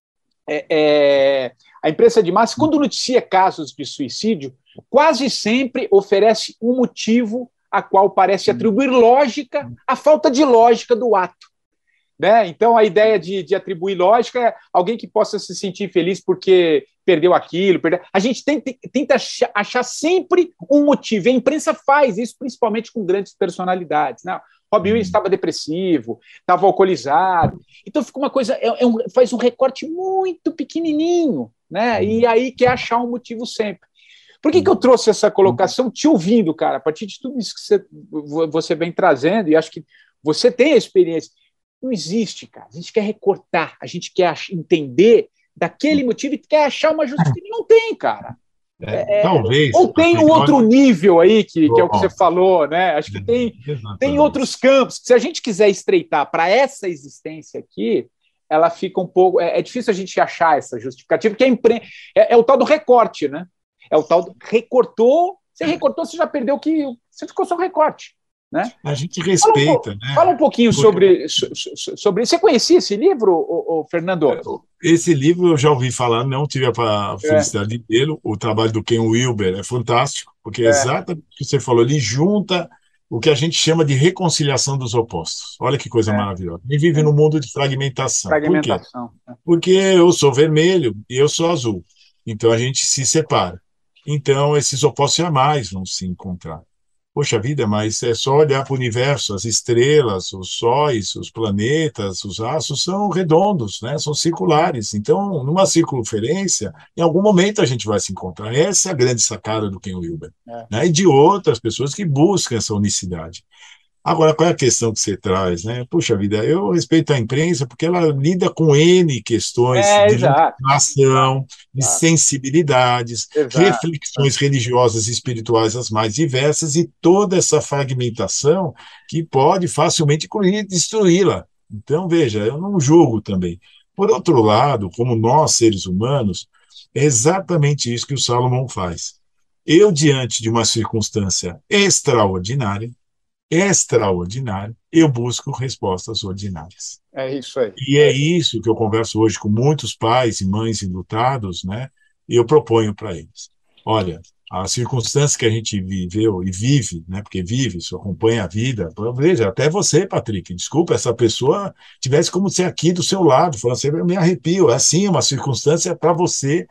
é, é, a imprensa de massa, quando noticia casos de suicídio, quase sempre oferece um motivo a qual parece atribuir lógica à falta de lógica do ato. Né? Então, a ideia de, de atribuir lógica é alguém que possa se sentir feliz porque perdeu aquilo. Perdeu... A gente tenta, tenta achar, achar sempre um motivo. E a imprensa faz isso, principalmente com grandes personalidades. Né? Robbie Williams estava depressivo, estava alcoolizado. Então, fica uma coisa, é, é um, faz um recorte muito pequenininho, né? E aí quer achar um motivo sempre. Por que, que eu trouxe essa colocação te ouvindo, cara? A partir de tudo isso que você, você vem trazendo, e acho que você tem a experiência. Não existe, cara. A gente quer recortar, a gente quer entender daquele motivo e quer achar uma justificativa. Não tem, cara. É, é, talvez. Ou tem um outro nível aí, que, que é o que você falou, né? Acho que tem, tem outros campos. Se a gente quiser estreitar para essa existência aqui, ela fica um pouco... É, é difícil a gente achar essa justificativa, porque é, impre... é, é o tal do recorte, né? É o tal do... Recortou, você recortou, você já perdeu o que... Você ficou só recorte. Né? A gente respeita. Fala um, né? fala um pouquinho sobre, sobre. Você conhecia esse livro, o, o Fernando? Esse livro eu já ouvi falar, não tive a felicidade é. de lê-lo. O trabalho do Ken Wilber é fantástico, porque é exatamente o que você falou, ele junta o que a gente chama de reconciliação dos opostos. Olha que coisa é. maravilhosa. A gente vive num mundo de fragmentação. Fragmentação. Por quê? Porque eu sou vermelho e eu sou azul. Então a gente se separa. Então esses opostos jamais vão se encontrar. Poxa vida, mas é só olhar para o universo, as estrelas, os sóis, os planetas, os astros são redondos, né? São circulares. Então, numa circunferência, em algum momento a gente vai se encontrar. Essa é a grande sacada do Ken Wilber. É. Né? E de outras pessoas que buscam essa unicidade. Agora, qual é a questão que você traz, né? Puxa vida, eu respeito a imprensa porque ela lida com N questões é, de exato. legislação, de exato. sensibilidades, exato. reflexões religiosas e espirituais as mais diversas e toda essa fragmentação que pode facilmente destruí-la. Então, veja, eu não julgo também. Por outro lado, como nós, seres humanos, é exatamente isso que o Salomão faz. Eu, diante de uma circunstância extraordinária, extraordinário, eu busco respostas ordinárias. É isso aí. E é isso que eu converso hoje com muitos pais e mães enlutados, né? E eu proponho para eles. Olha, a circunstância que a gente viveu e vive, né? Porque vive, isso acompanha a vida. Veja, até você, Patrick, desculpa, essa pessoa tivesse como ser aqui do seu lado, falando assim, eu me arrepio, é assim, uma circunstância para você.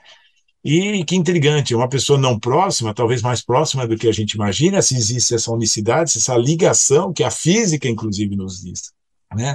E que intrigante, uma pessoa não próxima, talvez mais próxima do que a gente imagina, se existe essa unicidade, essa ligação que a física, inclusive, nos diz. Né?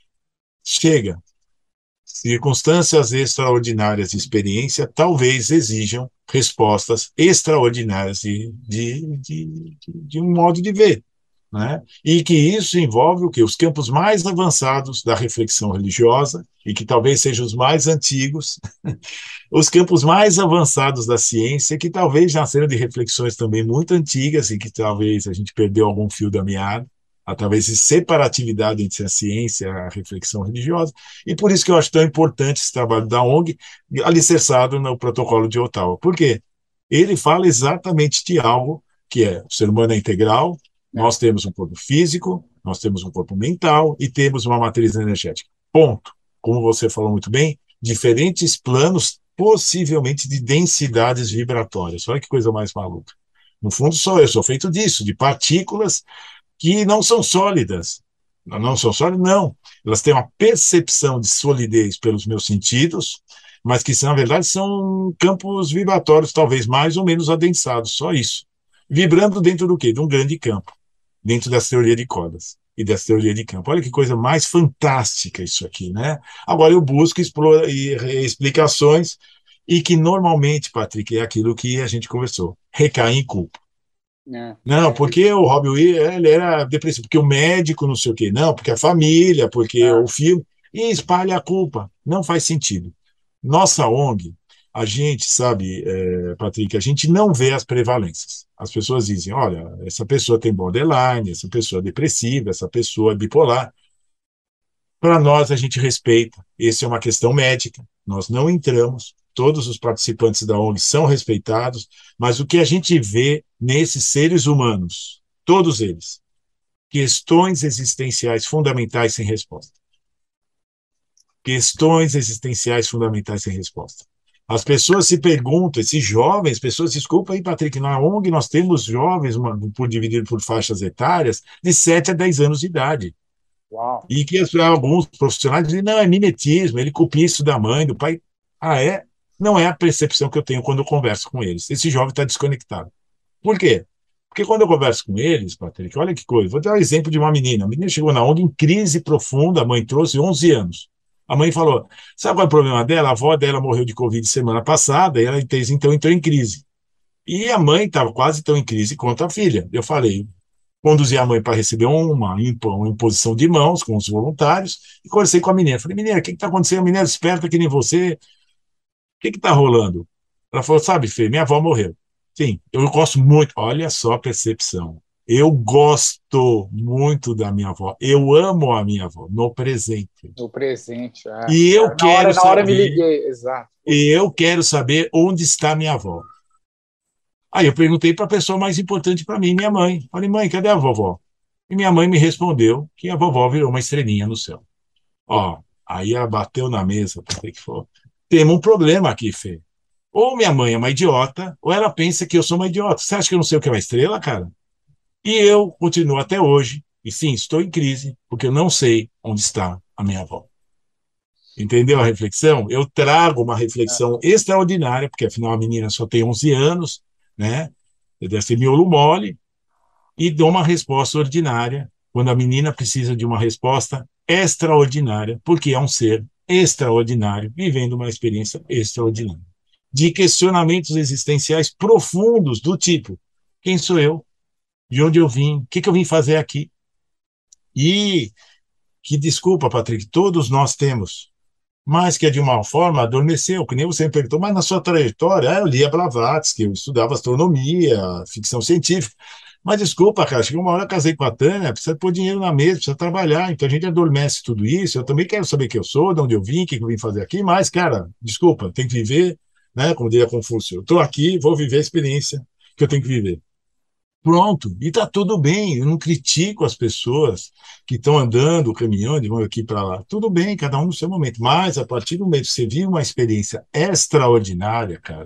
Chega. Circunstâncias extraordinárias de experiência talvez exijam respostas extraordinárias de, de, de, de um modo de ver. Né? E que isso envolve o quê? Os campos mais avançados da reflexão religiosa, e que talvez sejam os mais antigos, os campos mais avançados da ciência, que talvez nasceram de reflexões também muito antigas, e que talvez a gente perdeu algum fio da meada, através de separatividade entre a ciência e a reflexão religiosa, e por isso que eu acho tão importante esse trabalho da O N G, alicerçado no protocolo de Ottawa. Por quê? Ele fala exatamente de algo que é: o ser humano é integral, nós temos um corpo físico, nós temos um corpo mental e temos uma matriz energética. Ponto. Como você falou muito bem, diferentes planos, possivelmente de densidades vibratórias. Olha que coisa mais maluca. No fundo, sou eu, sou feito disso, de partículas que não são sólidas. Não são sólidas, não. Elas têm uma percepção de solidez pelos meus sentidos, mas que, na verdade, são campos vibratórios, talvez mais ou menos adensados, só isso. Vibrando dentro do quê? De um grande campo, dentro dessa teoria de cordas e dessa teoria de campo. Olha que coisa mais fantástica isso aqui, né? Agora eu busco explora, e, explicações, e que normalmente, Patrick, é aquilo que a gente conversou, recai em culpa. É. Não, porque o Robbie Williams, ele era depressivo, porque o médico não sei o quê, não, porque a família, porque é. o filme, e espalha a culpa. Não faz sentido. Nossa O N G, a gente sabe, é, Patrick, a gente não vê as prevalências. As pessoas dizem, olha, essa pessoa tem borderline, essa pessoa é depressiva, essa pessoa é bipolar. Para nós, a gente respeita. Essa é uma questão médica. Nós não entramos. Todos os participantes da O N G são respeitados, mas o que a gente vê nesses seres humanos, todos eles, questões existenciais fundamentais sem resposta. Questões existenciais fundamentais sem resposta. As pessoas se perguntam, esses jovens, pessoas, desculpa aí, Patrick, na O N G nós temos jovens, uma, por dividido por faixas etárias, de sete a dez anos de idade. Uau. E que alguns profissionais dizem, não, é mimetismo, ele copia isso da mãe, do pai. Ah, é? Não é a percepção que eu tenho quando eu converso com eles. Esse jovem está desconectado. Por quê? Porque quando eu converso com eles, Patrick, olha que coisa, vou dar um exemplo de uma menina. A menina chegou na O N G em crise profunda, a mãe trouxe onze anos. A mãe falou, sabe qual é o problema dela? A avó dela morreu de Covid semana passada e ela então entrou em crise. E a mãe estava quase tão em crise quanto a filha. Eu falei, conduzi a mãe para receber uma, uma imposição de mãos com os voluntários e conversei com a menina. Falei, menina, o que está acontecendo? A menina esperta que nem você. O que está rolando? Ela falou, sabe, Fê, minha avó morreu. Sim, eu gosto muito. Olha só a percepção. Eu gosto muito da minha avó. Eu amo a minha avó, no presente. No presente, é. E eu na quero hora, saber, na hora me liguei, exato. E eu quero saber onde está minha avó. Aí eu perguntei para a pessoa mais importante para mim, minha mãe. Falei, mãe, cadê a vovó? E minha mãe me respondeu que a vovó virou uma estrelinha no céu. Ó, aí ela bateu na mesa, porque que falou, temos um problema aqui, Fê. Ou minha mãe é uma idiota, ou ela pensa que eu sou uma idiota. Você acha que eu não sei o que é uma estrela, cara? E eu continuo até hoje, e sim, estou em crise, porque eu não sei onde está a minha avó. Entendeu a reflexão? Eu trago uma reflexão extraordinária, porque afinal a menina só tem onze anos, né? Deve ser miolo mole, e dou uma resposta ordinária, quando a menina precisa de uma resposta extraordinária, porque é um ser extraordinário, vivendo uma experiência extraordinária. De questionamentos existenciais profundos, do tipo, quem sou eu? De onde eu vim? O que, que eu vim fazer aqui? E que, desculpa, Patrick, todos nós temos, mas que de uma forma adormeceu, que nem você me perguntou, mas na sua trajetória, eu lia Blavatsky, eu estudava astronomia, ficção científica, mas desculpa, cara, chegou uma hora, eu casei com a Tânia, precisa pôr dinheiro na mesa, precisa trabalhar, então a gente adormece tudo isso, eu também quero saber quem eu sou, de onde eu vim, o que, que eu vim fazer aqui, mas, cara, desculpa, tem que viver, né, como diria Confúcio, eu estou aqui, vou viver a experiência que eu tenho que viver. Pronto, e está tudo bem, eu não critico as pessoas que estão andando, caminhando, vão aqui para lá. Tudo bem, cada um no seu momento, mas a partir do momento que você vive uma experiência extraordinária, cara,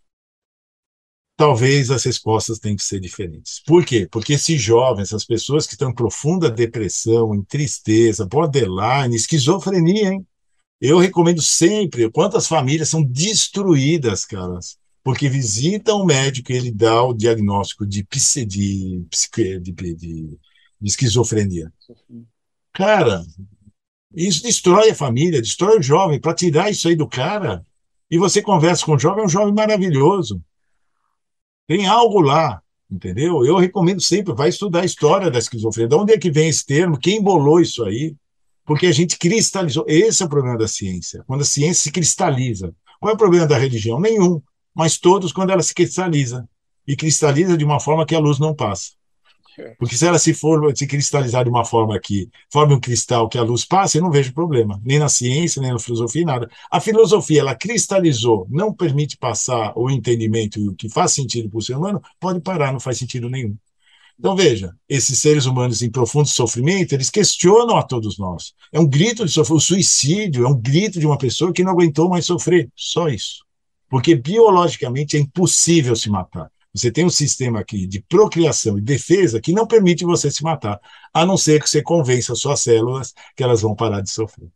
talvez as respostas tenham que ser diferentes. Por quê? Porque esses jovens, as pessoas que estão em profunda depressão, em tristeza, borderline, esquizofrenia, hein? Eu recomendo sempre, quantas famílias são destruídas, cara, porque visitam o médico e ele dá o diagnóstico de, de, de, de, de, de esquizofrenia. Cara, isso destrói a família, destrói o jovem. Para tirar isso aí do cara, e você conversa com o jovem, é um jovem maravilhoso. Tem algo lá, entendeu? Eu recomendo sempre, vai estudar a história da esquizofrenia. De onde é que vem esse termo? Quem bolou isso aí? Porque a gente cristalizou. Esse é o problema da ciência, quando a ciência se cristaliza. Qual é o problema da religião? Nenhum. Mas todos quando ela se cristaliza. E cristaliza de uma forma que a luz não passa. Porque se ela se for se cristalizar de uma forma que forme um cristal que a luz passa, eu não vejo problema, nem na ciência, nem na filosofia, nada. A filosofia, ela cristalizou, não permite passar o entendimento e o que faz sentido para o ser humano, pode parar, não faz sentido nenhum. Então, veja, esses seres humanos em profundo sofrimento, eles questionam a todos nós. É um grito de sofrer. O suicídio é um grito de uma pessoa que não aguentou mais sofrer. Só isso. Porque biologicamente é impossível se matar. Você tem um sistema aqui de procriação e defesa que não permite você se matar, a não ser que você convença as suas células que elas vão parar de sofrer.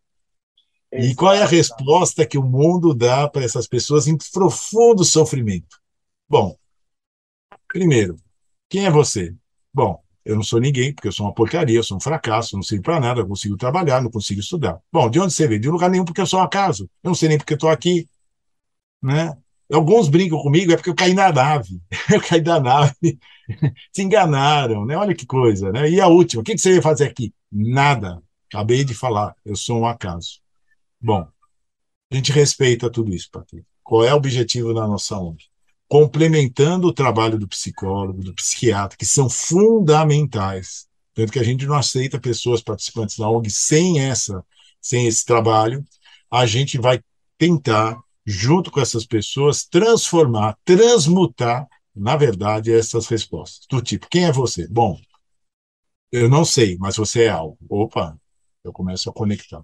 E qual é a resposta que o mundo dá para essas pessoas em profundo sofrimento? Bom, primeiro, quem é você? Bom, eu não sou ninguém, porque eu sou uma porcaria, eu sou um fracasso, não sirvo para nada, eu consigo trabalhar, não consigo estudar. Bom, de onde você veio? De lugar nenhum, porque eu sou um acaso. Eu não sei nem porque eu estou aqui, né? Alguns brincam comigo, é porque eu caí na nave. Eu caí da nave. Se enganaram, né? Olha que coisa, né? E a última, o que você veio fazer aqui? Nada. Acabei de falar, eu sou um acaso. Bom, a gente respeita tudo isso, Patrícia. Qual é o objetivo da nossa O N G? Complementando o trabalho do psicólogo, do psiquiatra, que são fundamentais. Tanto que a gente não aceita pessoas participantes da O N G sem essa, sem esse trabalho. A gente vai tentar, junto com essas pessoas, transformar, transmutar, na verdade, essas respostas. Do tipo, quem é você? Bom, eu não sei, mas você é algo. Opa, eu começo a conectar.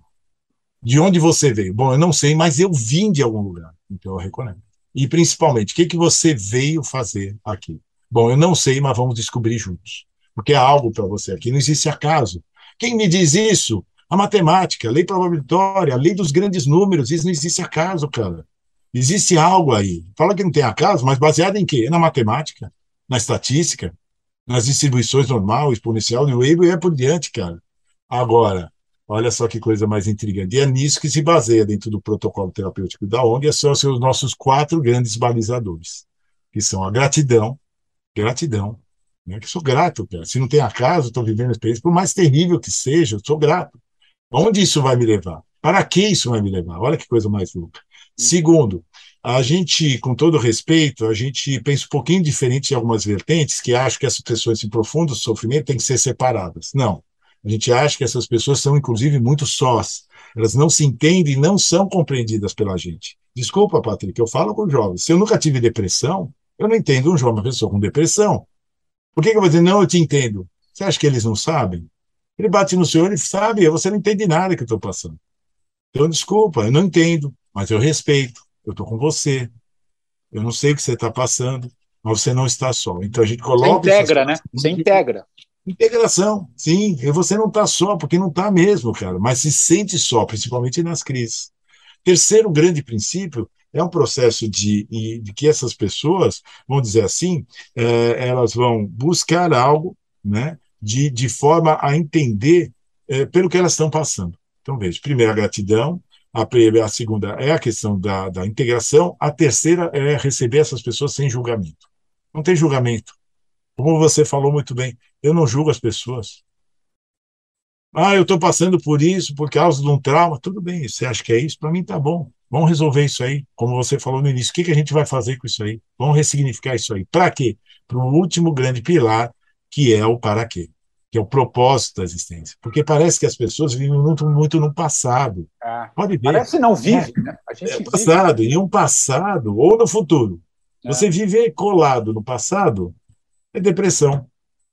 De onde você veio? Bom, eu não sei, mas eu vim de algum lugar. Então eu reconecto. E, principalmente, o que, que você veio fazer aqui? Bom, eu não sei, mas vamos descobrir juntos. Porque há algo para você aqui. Não existe acaso. Quem me diz isso? A matemática, a lei probabitória, a lei dos grandes números. Isso não existe acaso, cara. Existe algo aí. Fala que não tem acaso, mas baseado em quê? Na matemática, na estatística, nas distribuições normal, exponencial, New Wave e é por diante, cara. Agora, olha só que coisa mais intrigante. E é nisso que se baseia dentro do protocolo terapêutico da O N G, são os nossos quatro grandes balizadores, que são a gratidão, gratidão, né? Que sou grato, cara. Se não tem acaso, estou vivendo a experiência, por mais terrível que seja, eu sou grato. Onde isso vai me levar? Para que isso vai me levar? Olha que coisa mais louca. Segundo, a gente, com todo respeito, a gente pensa um pouquinho diferente de algumas vertentes que acham que essas pessoas em profundo sofrimento têm que ser separadas. Não. A gente acha que essas pessoas são, inclusive, muito sós. Elas não se entendem, não são compreendidas pela gente. Desculpa, Patrick, eu falo com jovens. Se eu nunca tive depressão, eu não entendo um jovem, uma pessoa com depressão. Por que, que eu vou dizer, não, eu te entendo? Você acha que eles não sabem? Ele bate no senhor e sabe, você não entende nada que eu estou passando. Então, desculpa, eu não entendo, mas eu respeito. Eu estou com você. Eu não sei o que você está passando, mas você não está só. Então, a gente coloca... Você integra, né? Você integra. Integração, sim. E você não está só, porque não está mesmo, cara, mas se sente só, principalmente nas crises. Terceiro grande princípio é um processo de, de que essas pessoas, vamos dizer assim, é, elas vão buscar algo, né, de, de forma a entender é, pelo que elas estão passando. Então, veja, primeiro a gratidão, a, a segunda é a questão da, da integração, a terceira é receber essas pessoas sem julgamento. Não tem julgamento. Como você falou muito bem, eu não julgo as pessoas. Ah, eu estou passando por isso por causa de um trauma. Tudo bem, você acha que é isso? Para mim tá bom. Vamos resolver isso aí. Como você falou no início, o que, que a gente vai fazer com isso aí? Vamos ressignificar isso aí. Para quê? Para o último grande pilar, que é o para quê, que é o propósito da existência. Porque parece que as pessoas vivem muito, muito no passado. É, Pode ver. Parece não vive, é, né? A gente é vive. Passado, em um passado ou no futuro. É. Você viver colado no passado é depressão.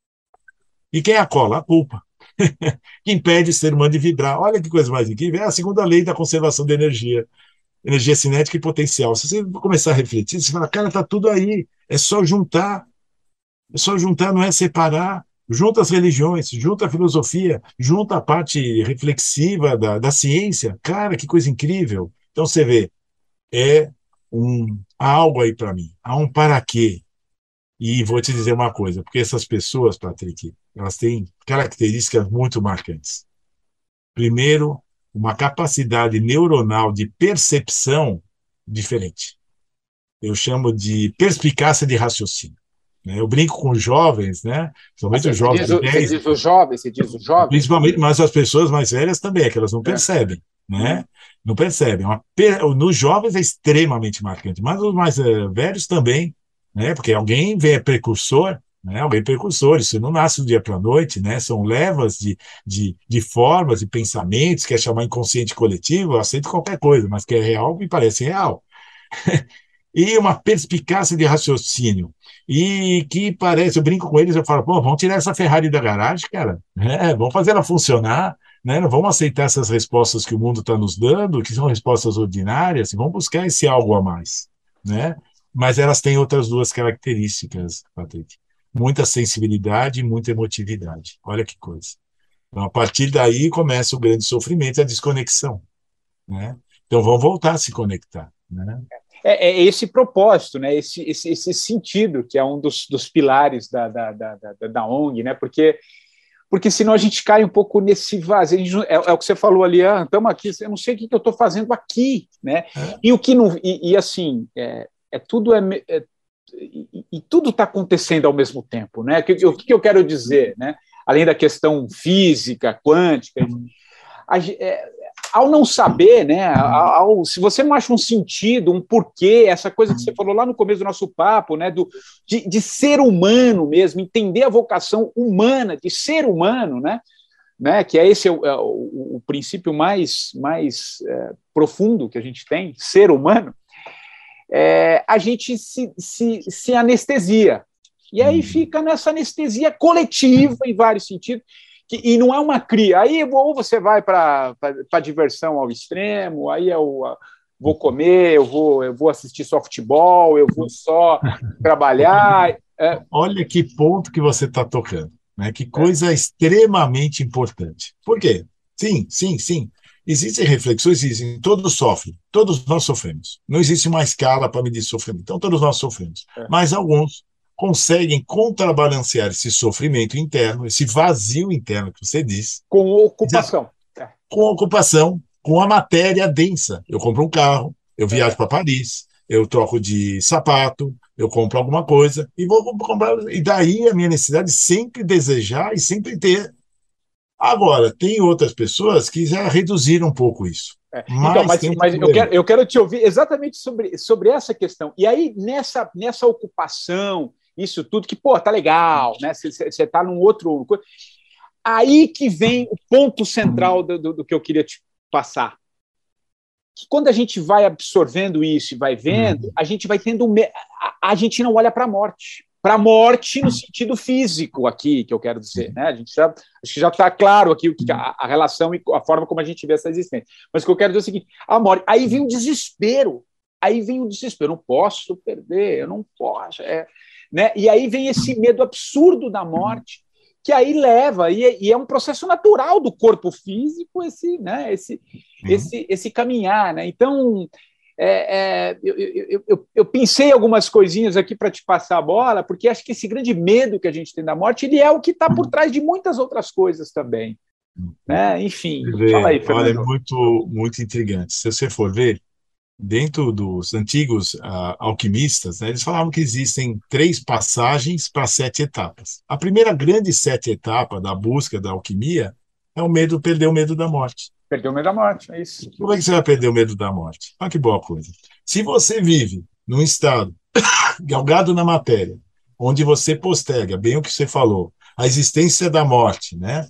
E quem a cola? A culpa. Que impede o ser humano de vibrar. Olha que coisa mais incrível. É a segunda lei da conservação da energia. Energia cinética e potencial. Se você começar a refletir, você fala, cara, tá tudo aí. É só juntar. É só juntar, não é separar. Junta as religiões, junta a filosofia, junta a parte reflexiva da, da ciência. Cara, que coisa incrível. Então você vê, é um, há algo aí para mim. Há um para quê. E vou te dizer uma coisa, porque essas pessoas, Patrick, elas têm características muito marcantes. Primeiro, uma capacidade neuronal de percepção diferente. Eu chamo de perspicácia de raciocínio. Eu brinco com os jovens, né? Principalmente os jovens de dez. Você diz os jovens, você diz os jovens? Principalmente, mas as pessoas mais velhas também, é que elas não percebem, é. né? Não percebem. Uma, nos jovens é extremamente marcante, mas os mais uh, velhos também, né? Porque alguém vem é precursor, né? Alguém precursor, isso não nasce do dia para a noite, né? São levas de, de, de formas e pensamentos, quer chamar inconsciente coletivo, eu aceito qualquer coisa, mas que é real, me parece real. E uma perspicácia de raciocínio, e que parece, eu brinco com eles, eu falo, pô, vamos tirar essa Ferrari da garagem, cara, é, vamos fazer ela funcionar, né? Não vamos aceitar essas respostas que o mundo está nos dando, que são respostas ordinárias, e vamos buscar esse algo a mais, né? Mas elas têm outras duas características, Patrick, muita sensibilidade e muita emotividade, olha que coisa. Então, a partir daí começa o grande sofrimento, a desconexão, né? Então, vamos voltar a se conectar, né? É, é esse propósito, né? esse, esse, esse sentido, que é um dos, dos pilares da, da, da, da, da O N G, né? porque, porque senão a gente cai um pouco nesse vazio. É, é o que você falou ali, ah, estamos aqui, eu não sei o que, que eu estou fazendo aqui. Né? É. E, o que não, e, e assim, é, é tudo... É, é, e, e tudo está acontecendo ao mesmo tempo. Né? O que, o que eu quero dizer? Né? Além da questão física, quântica... A, é, ao não saber, né, ao, se você não acha um sentido, um porquê, essa coisa que você falou lá no começo do nosso papo, né, do, de, de ser humano mesmo, entender a vocação humana, de ser humano, né, né, que é esse é o, é o, o princípio mais, mais é, profundo que a gente tem, ser humano, é, a gente se, se, se anestesia. E aí fica nessa anestesia coletiva, em vários sentidos. E não é uma cria. Aí ou você vai para a diversão ao extremo, aí eu vou comer, eu vou, eu vou assistir só futebol, eu vou só trabalhar. É. Olha que ponto que você está tocando, né? Que coisa é. extremamente importante. Por quê? Sim, sim, sim. Existem reflexões, existem, todos sofrem, todos nós sofremos. Não existe uma escala para medir sofrimento, então todos nós sofremos. É. Mas alguns conseguem contrabalancear esse sofrimento interno, esse vazio interno que você diz. Com ocupação. Já, com ocupação, com a matéria densa. Eu compro um carro, eu viajo é. para Paris, eu troco de sapato, eu compro alguma coisa e vou comprar. E daí a minha necessidade de sempre desejar e sempre ter. Agora, tem outras pessoas que já reduziram um pouco isso. É. Mas, então, mas, um mas eu, quero, eu quero te ouvir exatamente sobre, sobre essa questão. E aí, nessa, nessa ocupação, isso tudo que, pô, tá legal, né? Você tá num outro... Aí que vem o ponto central do, do, do que eu queria te passar. Que quando a gente vai absorvendo isso e vai vendo, a gente vai tendo... A, a gente não olha para a morte. Para a morte no sentido físico aqui, que eu quero dizer. Né? A gente já, acho que já está claro aqui o que, a, a relação e a forma como a gente vê essa existência. Mas o que eu quero dizer é o seguinte, a morte... Aí vem o desespero. Aí vem o desespero. Eu não posso perder, eu não posso... É... Né? E aí vem esse medo absurdo da morte, que aí leva, e é, e é um processo natural do corpo físico, esse, né, esse, uhum. esse, esse caminhar. Né? Então, é, é, eu, eu, eu, eu pensei algumas coisinhas aqui para te passar a bola, porque acho que esse grande medo que a gente tem da morte, ele é o que está por trás de muitas outras coisas também. Né? Enfim, ver, fala aí, Fernando. Olha, é muito, muito intrigante. Se você for ver, dentro dos antigos uh, alquimistas, né, eles falavam que existem três passagens para sete etapas. A primeira grande sete etapa da busca da alquimia é o medo, perder o medo da morte. Perder o medo da morte, é isso. Como é que você vai perder o medo da morte? Olha que boa coisa. Se você vive num estado galgado na matéria, onde você posterga, bem o que você falou, a existência da morte, né?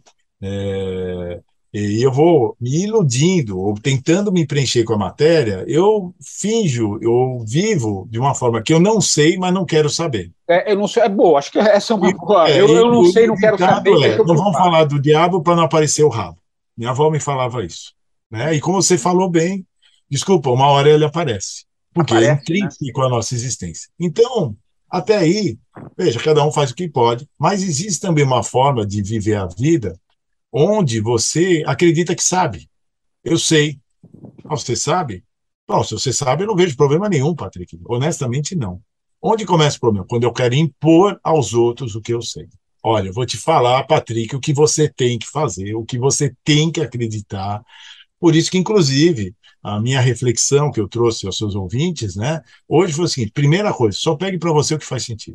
É... e eu vou me iludindo ou tentando me preencher com a matéria, eu finjo, eu vivo de uma forma que eu não sei, mas não quero saber. É, eu não sei, é boa, acho que essa é uma boa. É, eu, eu não sei, não quero saber. É, não vamos falar do diabo para não aparecer o rabo. Minha avó me falava isso. Né? E como você falou bem, desculpa, uma hora ele aparece. Porque aparece, é intrínseco, né? A nossa existência. Então, até aí, veja, cada um faz o que pode, mas existe também uma forma de viver a vida onde você acredita que sabe. Eu sei. Ah, você sabe? Bom, se você sabe, eu não vejo problema nenhum, Patrick. Honestamente, não. Onde começa o problema? Quando eu quero impor aos outros o que eu sei. Olha, eu vou te falar, Patrick, o que você tem que fazer, o que você tem que acreditar. Por isso que, inclusive, a minha reflexão que eu trouxe aos seus ouvintes, né, hoje foi o seguinte, primeira coisa, só pegue para você o que faz sentido.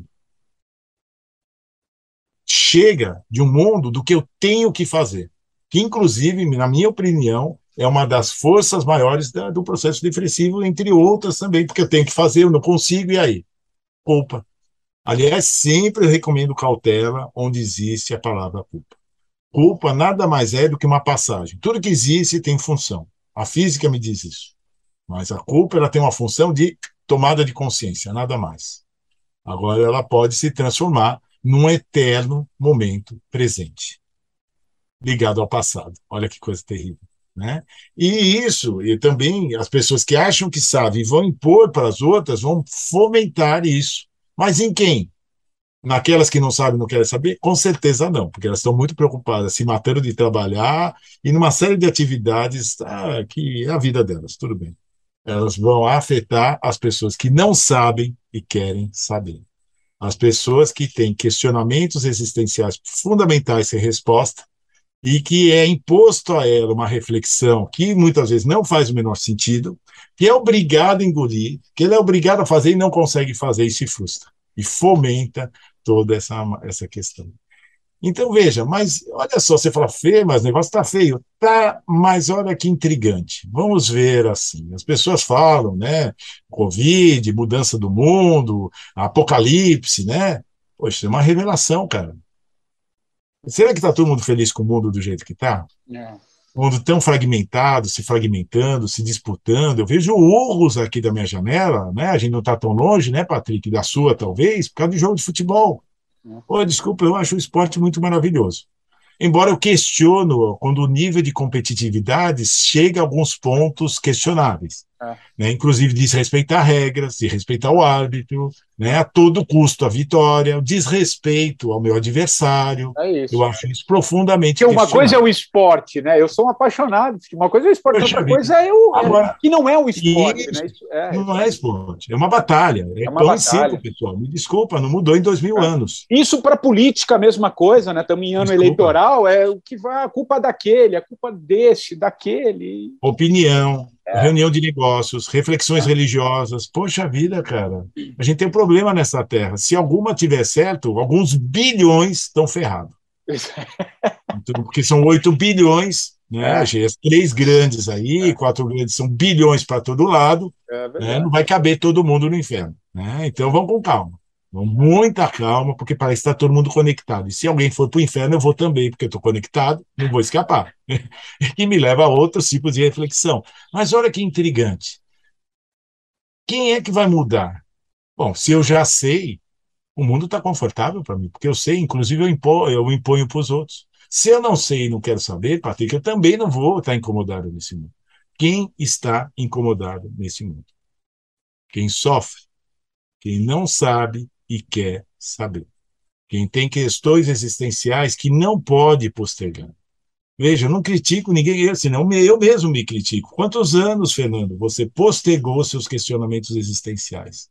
Chega de um mundo do que eu tenho que fazer, que, inclusive, na minha opinião, é uma das forças maiores da, do processo depressivo, entre outras também, porque eu tenho que fazer, eu não consigo, e aí? Culpa. Aliás, sempre eu recomendo cautela onde existe a palavra culpa. Culpa nada mais é do que uma passagem. Tudo que existe tem função. A física me diz isso. Mas a culpa ela tem uma função de tomada de consciência, nada mais. Agora ela pode se transformar num eterno momento presente, ligado ao passado. Olha que coisa terrível, né? E isso, e também as pessoas que acham que sabem e vão impor para as outras, vão fomentar isso. Mas em quem? Naquelas que não sabem, não querem saber? Com certeza não, porque elas estão muito preocupadas, se matando de trabalhar e numa série de atividades ah, que é a vida delas, tudo bem. Elas vão afetar as pessoas que não sabem e querem saber. As pessoas que têm questionamentos existenciais fundamentais sem resposta e que é imposto a ela uma reflexão que muitas vezes não faz o menor sentido, que é obrigado a engolir, que ele é obrigado a fazer e não consegue fazer e se frustra. E fomenta toda essa, essa questão. Então, veja, mas olha só, você fala feio, mas o negócio está feio. Tá, mas olha que intrigante. Vamos ver assim. As pessoas falam, né? Covid, mudança do mundo, apocalipse, né? Poxa, isso é uma revelação, cara. Será que está todo mundo feliz com o mundo do jeito que está? É. O mundo tão fragmentado, se fragmentando, se disputando. Eu vejo urros aqui da minha janela, né? A gente não está tão longe, né, Patrick, da sua, talvez, por causa de jogo de futebol. Oh, desculpa, eu acho o esporte muito maravilhoso. Embora eu questiono quando o nível de competitividade chega a alguns pontos questionáveis. É. Né? Inclusive desrespeitar regras, desrespeitar o árbitro, né? A todo custo a vitória, o desrespeito ao meu adversário. É isso. Eu acho isso profundamente questionável. Uma coisa é o esporte, né? Eu sou um apaixonado. Uma coisa é o esporte, Poxa, outra coisa é o Agora, é, que não é um esporte, isso, né? Isso é, não é esporte, é uma batalha. É, é uma pão batalha. E circo, pessoal. Me desculpa, não mudou em dois mil é. anos. Isso para política a mesma coisa, né? Estamos em ano desculpa. eleitoral, é o que vai a culpa daquele, a culpa desse, daquele. Opinião. É. Reunião de negócios, reflexões é. religiosas. Poxa vida, cara. A gente tem um problema nessa terra. Se alguma tiver certo, alguns bilhões estão ferrados. Porque são oito bilhões, né? É. As três grandes aí, é. quatro grandes são bilhões para todo lado. É né? Não vai caber todo mundo no inferno. Né? Então vamos com calma. Com muita calma, porque parece que está todo mundo conectado. E se alguém for para o inferno, eu vou também, porque eu estou conectado, não vou escapar. E me leva a outros tipos de reflexão. Mas olha que intrigante. Quem é que vai mudar? Bom, se eu já sei, o mundo está confortável para mim, porque eu sei, inclusive eu imponho, eu imponho para os outros. Se eu não sei e não quero saber, Patrick, eu também não vou estar incomodado nesse mundo. Quem está incomodado nesse mundo? Quem sofre, quem não sabe e quer saber. Quem tem questões existenciais que não pode postergar. Veja, eu não critico ninguém, senão eu mesmo me critico. Quantos anos, Fernando, você postergou seus questionamentos existenciais?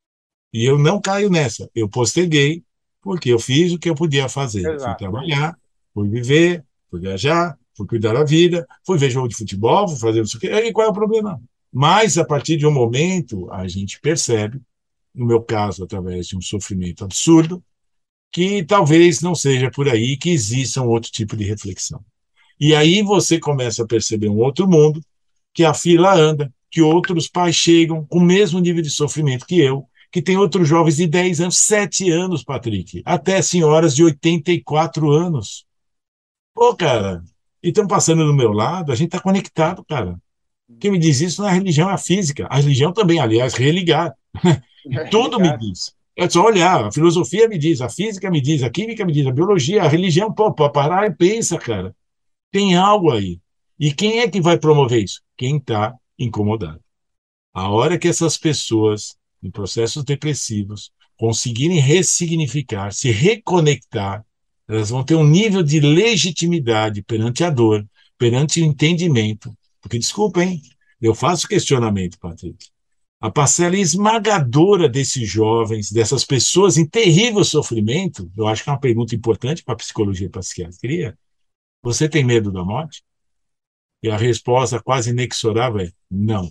E eu não caio nessa. Eu posterguei porque eu fiz o que eu podia fazer. Exato. Fui trabalhar, fui viver, fui viajar, fui cuidar da vida, fui ver jogo de futebol, fui fazer isso aqui. E qual é o problema? Mas, a partir de um momento, a gente percebe, no meu caso, através de um sofrimento absurdo, que talvez não seja por aí que exista um outro tipo de reflexão. E aí você começa a perceber um outro mundo, que a fila anda, que outros pais chegam com o mesmo nível de sofrimento que eu, que tem outros jovens de dez anos, sete anos, Patrick, até senhoras de oitenta e quatro anos. Pô, cara, e estão passando do meu lado, a gente está conectado, cara. Quem me diz isso não é a religião, é a física. A religião também, aliás, religar. Tudo me diz. É só olhar, a filosofia me diz, a física me diz, a química me diz, a biologia, a religião, pô, pô, parar e pensa, cara. Tem algo aí. E quem é que vai promover isso? Quem está incomodado. A hora que essas pessoas, em processos depressivos, conseguirem ressignificar, se reconectar, elas vão ter um nível de legitimidade perante a dor, perante o entendimento. Porque, desculpa, hein? Eu faço questionamento, Patrick. A parcela esmagadora desses jovens, dessas pessoas em terrível sofrimento, eu acho que é uma pergunta importante para a psicologia e para a psiquiatria. Você tem medo da morte? E a resposta quase inexorável é não.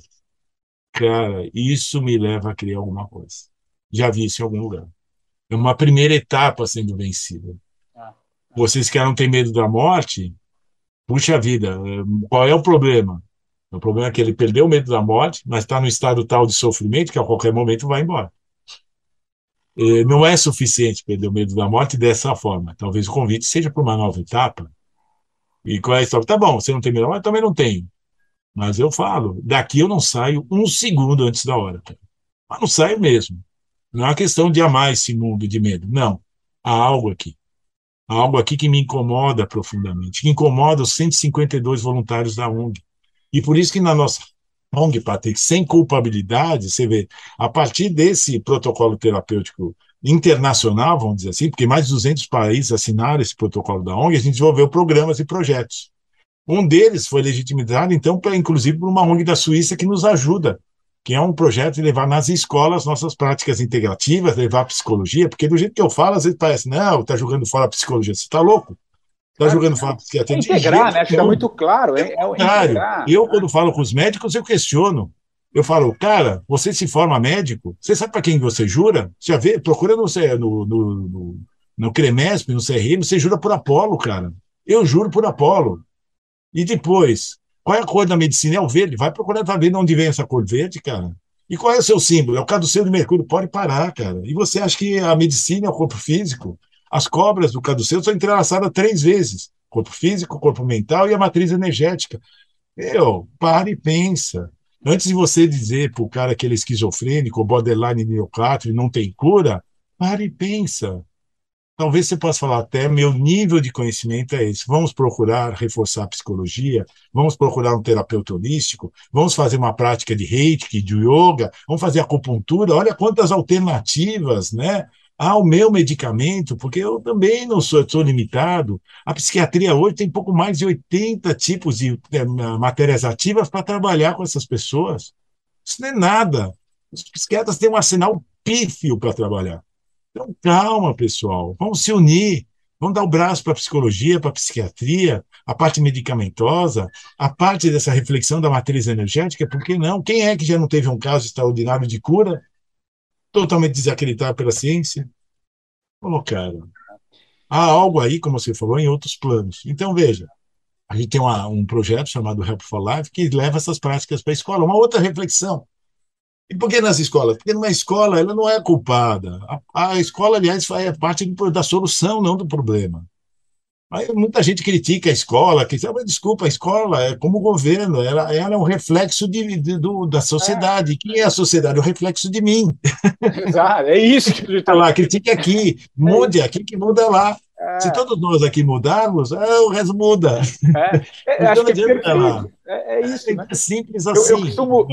Cara, isso me leva a criar alguma coisa. Já vi isso em algum lugar. É uma primeira etapa sendo vencida. Vocês que não têm medo da morte, puxa vida, qual é o problema? O problema é que ele perdeu o medo da morte, mas está no estado tal de sofrimento que a qualquer momento vai embora. eh, não é suficiente perder o medo da morte dessa forma. Talvez o convite seja para uma nova etapa. E qual é a história? Tá bom, você não tem medo da morte? Eu também não tenho. Mas eu falo, daqui eu não saio um segundo antes da hora. Cara. Mas não saio mesmo. Não é uma questão de amar esse mundo de medo. Não. Há algo aqui. Há algo aqui que me incomoda profundamente, que incomoda os cento e cinquenta e dois voluntários da O N G. E por isso que na nossa O N G, Patrick, sem culpabilidade, você vê, a partir desse protocolo terapêutico internacional, vamos dizer assim, porque mais de duzentos países assinaram esse protocolo da O N G, a gente desenvolveu programas e projetos. Um deles foi legitimado, então, pra, inclusive por uma O N G da Suíça que nos ajuda, que é um projeto de levar nas escolas nossas práticas integrativas, levar a psicologia, porque do jeito que eu falo, às vezes parece, não, está jogando fora a psicologia, você está louco? Está jogando fora a psiquiatria. É integrar, né? Fica muito claro. É, é o contrário. Eu, né? quando falo com os médicos, eu questiono. Eu falo, cara, você se forma médico, você sabe para quem você jura? Você já vê, procura no, no, no, no, no CREMESP, no C R M, você jura por Apolo, cara. Eu juro por Apolo. E depois, qual é a cor da medicina? É o verde. Vai procurar saber de onde vem essa cor verde, cara. E qual é o seu símbolo? É o caduceu de Mercúrio. Pode parar, cara. E você acha que a medicina é o corpo físico? As cobras do caduceu são entrelaçadas três vezes. Corpo físico, corpo mental e a matriz energética. Meu, para e pensa. Antes de você dizer para o cara que ele é esquizofrênico, borderline neoclátrio e não tem cura, para e pensa. Talvez você possa falar até, meu nível de conhecimento é esse. Vamos procurar reforçar a psicologia, vamos procurar um terapeuta holístico, vamos fazer uma prática de reiki, de yoga, vamos fazer acupuntura. Olha quantas alternativas, né? Ao meu medicamento, porque eu também não sou, sou limitado. A psiquiatria hoje tem pouco mais de oitenta tipos de é, matérias ativas para trabalhar com essas pessoas. Isso não é nada. Os psiquiatras têm um arsenal pífio para trabalhar. Então, calma, pessoal, vamos se unir, vamos dar o braço para a psicologia, para a psiquiatria, a parte medicamentosa, a parte dessa reflexão da matriz energética, por que não? Quem é que já não teve um caso extraordinário de cura, totalmente desacreditado pela ciência? Ô, cara, há algo aí, como você falou, em outros planos. Então, veja, a gente tem uma, um projeto chamado Help for Life que leva essas práticas para a escola. Uma outra reflexão. E por que nas escolas? Porque numa escola ela não é culpada. A, a escola, aliás, é parte do, da solução, não do problema. Aí muita gente critica a escola, que mas, desculpa, a escola é como o governo, ela, ela é um reflexo de, de, do, da sociedade. É. Quem é a sociedade? É o reflexo de mim. Exato, é isso que a gente está lá, critique aqui, mude aqui, que muda lá. É. Se todos nós aqui mudarmos, é, o resto muda. É, é, acho que é perfeito. É, é isso. É, né? simples assim. Eu, eu costumo...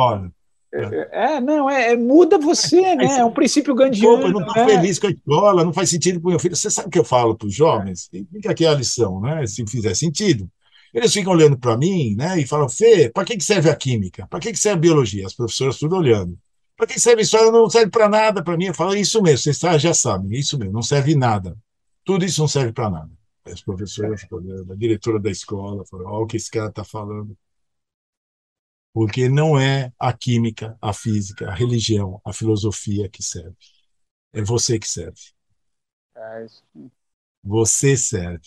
É, não, é, é muda você, né? É um princípio gandiano. Eu não estou né? feliz com a escola, não faz sentido para o meu filho. Você sabe o que eu falo para os jovens? Fica aqui a lição, né? Se fizer sentido. Eles ficam olhando para mim, né? E falam, Fê, para que serve a química? Para que serve a biologia? As professoras tudo olhando. Para que serve a história? Não serve para nada para mim. Eu falo, isso mesmo, vocês já sabem, isso mesmo, não serve nada. Tudo isso não serve para nada. As professoras, a diretora da escola, falaram, olha o que esse cara está falando. Porque não é a química, a física, a religião, a filosofia que serve. É você que serve. É isso. Você serve.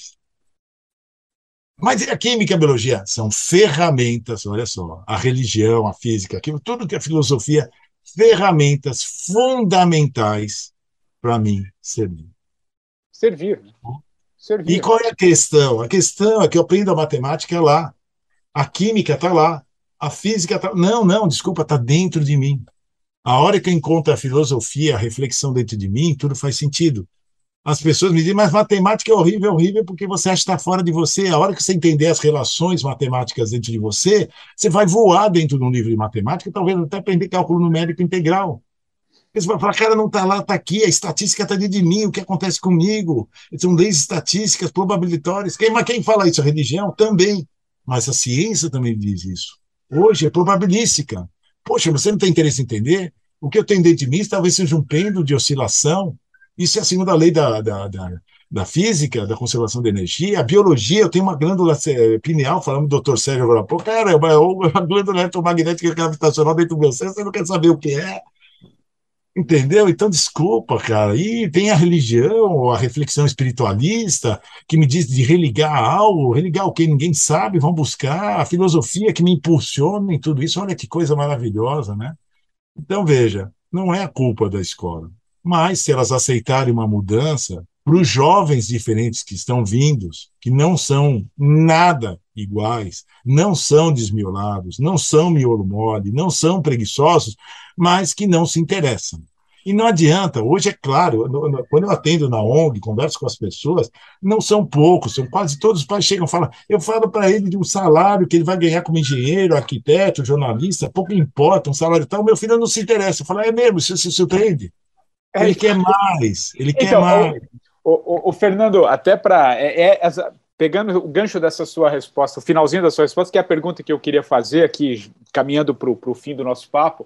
Mas e a química e a biologia? São ferramentas, olha só. A religião, a física, aquilo, tudo que é filosofia, ferramentas fundamentais para mim servir. Servir. Servir. E qual é a questão? A questão é que eu aprendo a matemática lá. A química está lá. A física tá... Não, não, desculpa, está dentro de mim. A hora que eu encontro a filosofia, a reflexão dentro de mim, tudo faz sentido. As pessoas me dizem, mas matemática é horrível, é horrível, porque você acha que está fora de você. A hora que você entender as relações matemáticas dentro de você, você vai voar dentro de um livro de matemática, talvez até aprender cálculo numérico integral. Você vai falar, cara, não está lá, está aqui, a estatística está dentro de mim, o que acontece comigo? São leis estatísticas, probabilitórias. Quem, mas quem fala isso? A religião? Também. Mas a ciência também diz isso. Hoje é probabilística. Poxa, você não tem interesse em entender? O que eu tenho dentro de mim talvez seja um pêndulo de oscilação. Isso é a segunda lei da, da, da, da física, da conservação de energia. A biologia, eu tenho uma glândula pineal, falando do doutor Sérgio agora, pô, cara, é uma glândula eletromagnética gravitacional dentro do meu cérebro, você não quer saber o que é. Entendeu? Então, desculpa, cara. E tem a religião, a reflexão espiritualista, que me diz de religar algo, religar o que ninguém sabe, vão buscar, a filosofia que me impulsiona em tudo isso. Olha que coisa maravilhosa, né? Então, veja, não é a culpa da escola. Mas, se elas aceitarem uma mudança, para os jovens diferentes que estão vindos, que não são nada iguais, não são desmiolados, não são miolo mole, não são preguiçosos, mas que não se interessam. E não adianta, hoje é claro, quando eu atendo na O N G, converso com as pessoas, não são poucos, são quase todos os pais chegam e falam, eu falo para ele de um salário que ele vai ganhar como engenheiro, arquiteto, jornalista, pouco importa, um salário tal, meu filho não se interessa. Eu falo, é mesmo, você se surpreende? Ele quer mais, ele quer Então, mais. o, o, o Fernando, até para... É, é essa, pegando o gancho dessa sua resposta, o finalzinho da sua resposta, que é a pergunta que eu queria fazer aqui, caminhando para o fim do nosso papo,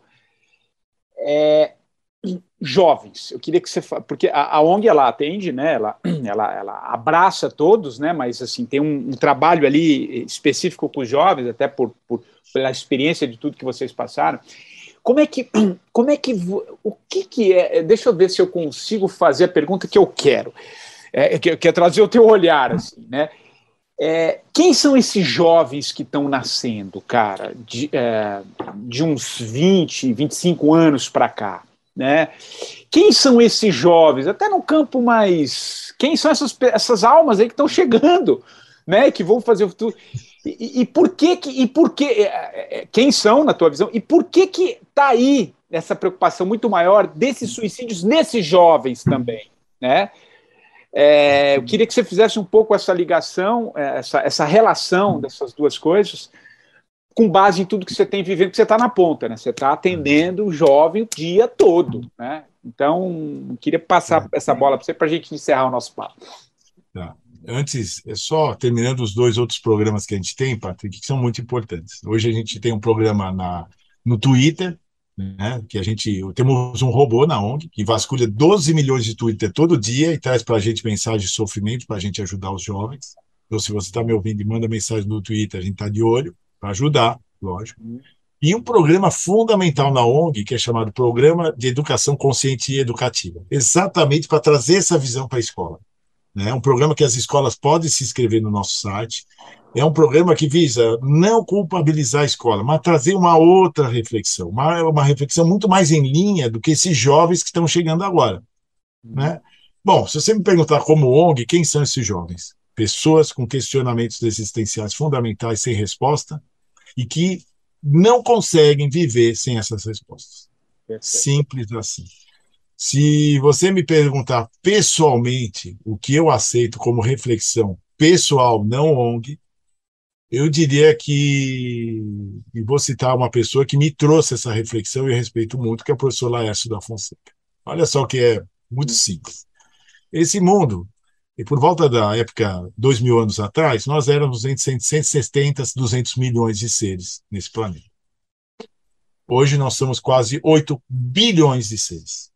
é... jovens, eu queria que você, porque a, a O N G ela atende, né, ela, ela, ela abraça todos, né, mas assim tem um, um trabalho ali específico com os jovens, até por, por pela experiência de tudo que vocês passaram. Como é que, como é que, o que que é? Deixa eu ver se eu consigo fazer a pergunta que eu quero, é, que, que é trazer o teu olhar, assim, né? É, quem são esses jovens que estão nascendo, cara, de, é, de uns vinte, vinte e cinco anos para cá? Né? Quem são esses jovens? Até no campo mais... Quem são essas, essas almas aí que estão chegando, né? Que vão fazer o futuro? E, e, e por que que... E por que, quem são, na tua visão? E por que que está aí essa preocupação muito maior desses suicídios nesses jovens também, né? É, eu queria que você fizesse um pouco essa ligação, essa, essa relação dessas duas coisas, com base em tudo que você tem vivendo, que você está na ponta, né? Você está atendendo o jovem o dia todo, né? Então, queria passar essa bola para você para a gente encerrar o nosso papo. Tá. Antes, é só terminando os dois outros programas que a gente tem, Patrick, que são muito importantes. Hoje a gente tem um programa na, no Twitter, né? Que a gente temos um robô na O N G que vasculha doze milhões de Twitter todo dia e traz para a gente mensagem de sofrimento para a gente ajudar os jovens. Então, se você está me ouvindo e manda mensagem no Twitter, a gente está de olho para ajudar, lógico. E um programa fundamental na O N G, que é chamado Programa de Educação Consciente e Educativa, exatamente para trazer essa visão para a escola. É um programa que as escolas podem se inscrever no nosso site. É um programa que visa não culpabilizar a escola, mas trazer uma outra reflexão, uma, uma reflexão muito mais em linha do que esses jovens que estão chegando agora. Né? Bom, se você me perguntar como O N G, quem são esses jovens? Pessoas com questionamentos existenciais fundamentais sem resposta e que não conseguem viver sem essas respostas. Perfeito. Simples assim. Se você me perguntar pessoalmente o que eu aceito como reflexão pessoal, não O N G, eu diria que, e vou citar uma pessoa que me trouxe essa reflexão e eu respeito muito, que é o professor Laércio da Fonseca. Olha só que é muito simples. Esse mundo, e por volta da época, dois mil anos atrás, nós éramos entre cento e setenta e duzentos milhões de seres nesse planeta. Hoje nós somos quase oito bilhões de seres.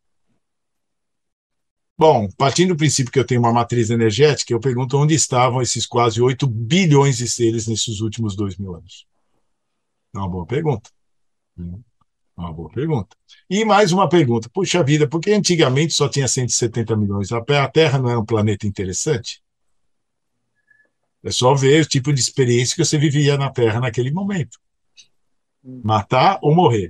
Bom, partindo do princípio que eu tenho uma matriz energética, eu pergunto onde estavam esses quase oito bilhões de seres nesses últimos dois mil anos. É uma boa pergunta. É uma boa pergunta. E mais uma pergunta. Puxa vida, por que antigamente só tinha cento e setenta milhões? A Terra não era um planeta interessante? É só ver o tipo de experiência que você vivia na Terra naquele momento. Matar ou morrer.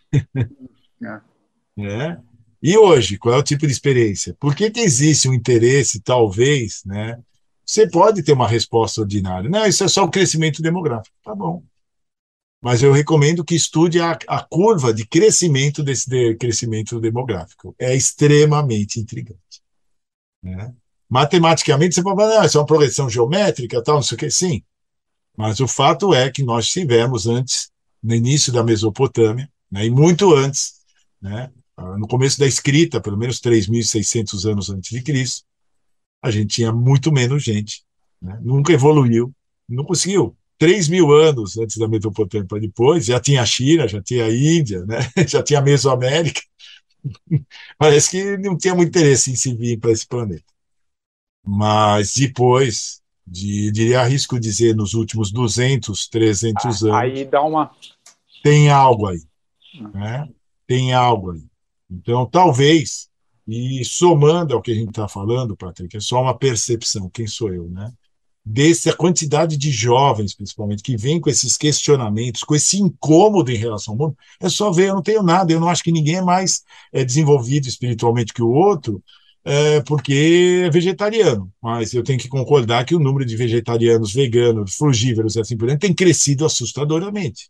É. E hoje, qual é o tipo de experiência? Por que que existe um interesse, talvez, né? Você pode ter uma resposta ordinária. Não, isso é só o crescimento demográfico. Tá bom. Mas eu recomendo que estude a, a curva de crescimento desse de, crescimento demográfico. É extremamente intrigante. Né? Matematicamente, você pode falar, ah, isso é uma progressão geométrica, tal, não sei o que. Sim. Mas o fato é que nós tivemos antes, no início da Mesopotâmia, né, e muito antes, né, no começo da escrita, pelo menos três mil e seiscentos anos antes de Cristo, a gente tinha muito menos gente, né? Nunca evoluiu, não conseguiu. três mil anos antes da Mesopotâmia para depois, já tinha a China, já tinha a Índia, né? Já tinha a Mesoamérica. Parece que não tinha muito interesse em se vir para esse planeta. Mas depois, de, diria, arrisco dizer, nos últimos duzentos, trezentos anos, aí dá uma... tem algo aí. Né? Tem algo aí. Então, talvez, e somando ao que a gente está falando, Patrick, é só uma percepção, quem sou eu, né? dessa quantidade de jovens, principalmente, que vêm com esses questionamentos, com esse incômodo em relação ao mundo, é só ver, eu não tenho nada, eu não acho que ninguém é mais é, desenvolvido espiritualmente que o outro, é, porque é vegetariano, mas eu tenho que concordar que o número de vegetarianos, veganos, frugívoros e assim por diante tem crescido assustadoramente.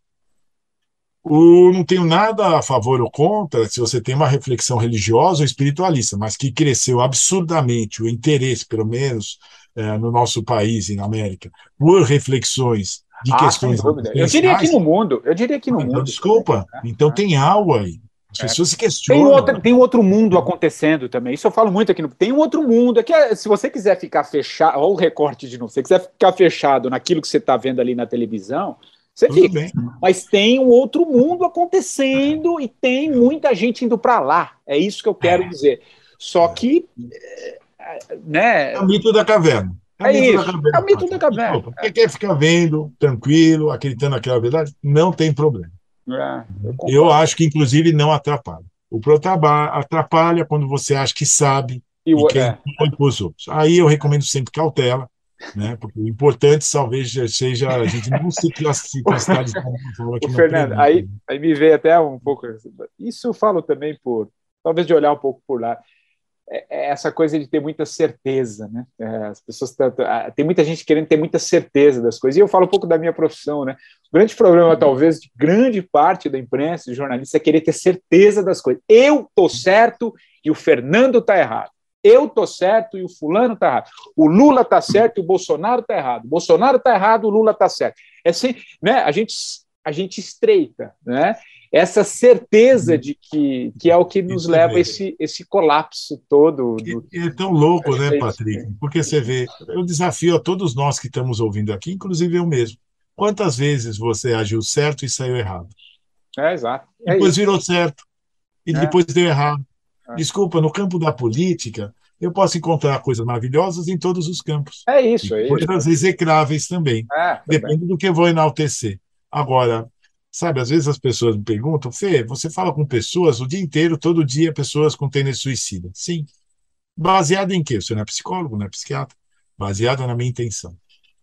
O, não tenho nada a favor ou contra se você tem uma reflexão religiosa ou espiritualista, mas que cresceu absurdamente o interesse, pelo menos é, no nosso país e na América, por reflexões de Ah, sem questões dúvida. Eu diria aqui no mundo, eu diria aqui no ah, então, mundo. desculpa, Também, né? então tem algo aí. As É. pessoas se Tem um, questionam. outro, tem um outro mundo acontecendo também. Isso eu falo muito aqui. No, tem um outro mundo. É que, se você quiser ficar fechado, olha o recorte de novo, se você quiser ficar fechado naquilo que você está vendo ali na televisão, você Tudo fica. bem. Mas tem um outro mundo acontecendo e tem muita gente indo para lá. É isso que eu quero É. dizer. Só que, né? É o mito da caverna. É o É mito da isso. caverna. É o mito da caverna. Desculpa, quem quer ficar vendo, tranquilo, acreditando naquela verdade, não tem problema. É, eu Eu concordo. acho que, inclusive, não atrapalha. O protaba- atrapalha quando você acha que sabe E e o- quer é. impor para os outros. Aí eu recomendo sempre cautela, né? Porque o importante talvez seja a gente não se classificar de uma forma O que não Fernando, prejudica. aí, aí me veio até um pouco. Isso eu falo também por. Talvez de olhar um pouco por lá. É, é essa coisa de ter muita certeza, né? É, as pessoas. Tem muita gente querendo ter muita certeza das coisas. E eu falo um pouco da minha profissão, né? O grande problema, talvez, de grande parte da imprensa, de jornalistas, é querer ter certeza das coisas. Eu tô certo e o Fernando tá errado. Eu tô certo e o fulano tá errado. O Lula tá certo e o Bolsonaro tá errado. O Bolsonaro tá errado, o Lula tá certo. É assim, né? A gente, a gente estreita, né? Essa certeza de que, que é o que nos leva a esse, esse colapso todo. Do... É tão louco, né, É isso. Patrick? Porque você vê, eu desafio a todos nós que estamos ouvindo aqui, inclusive eu mesmo. Quantas vezes você agiu certo e saiu errado? É, exato. É Depois isso. virou certo e É. depois deu errado. É. Desculpa, no campo da política, eu posso encontrar coisas maravilhosas em todos os campos. É isso, E é isso. coisas execráveis também. É, também. Depende do que eu vou enaltecer. Agora, sabe, às vezes as pessoas me perguntam, Fê, você fala com pessoas o dia inteiro, todo dia, pessoas com tendência suicida. Sim. Baseado em quê? Você não é psicólogo, não é psiquiatra. Baseado na minha intenção.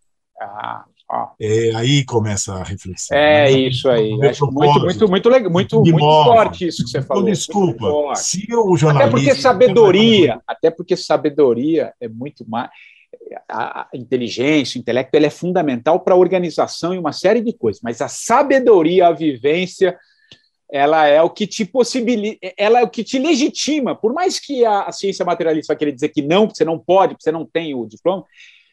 Ah, ó. É, aí começa a reflexão. É Né? isso aí. Meu Acho muito, muito, muito legal, muito, me muito move. forte isso que você Então, falou. desculpa, Muito forte. se o Até jornalista... porque sabedoria, até porque sabedoria é muito mais. A inteligência, o intelecto, ele é fundamental para a organização e uma série de coisas, mas a sabedoria, a vivência, ela é o que te possibilita, ela é o que te legitima, por mais que a, a ciência materialista vai querer dizer que não, que você não pode, que você não tem o diploma,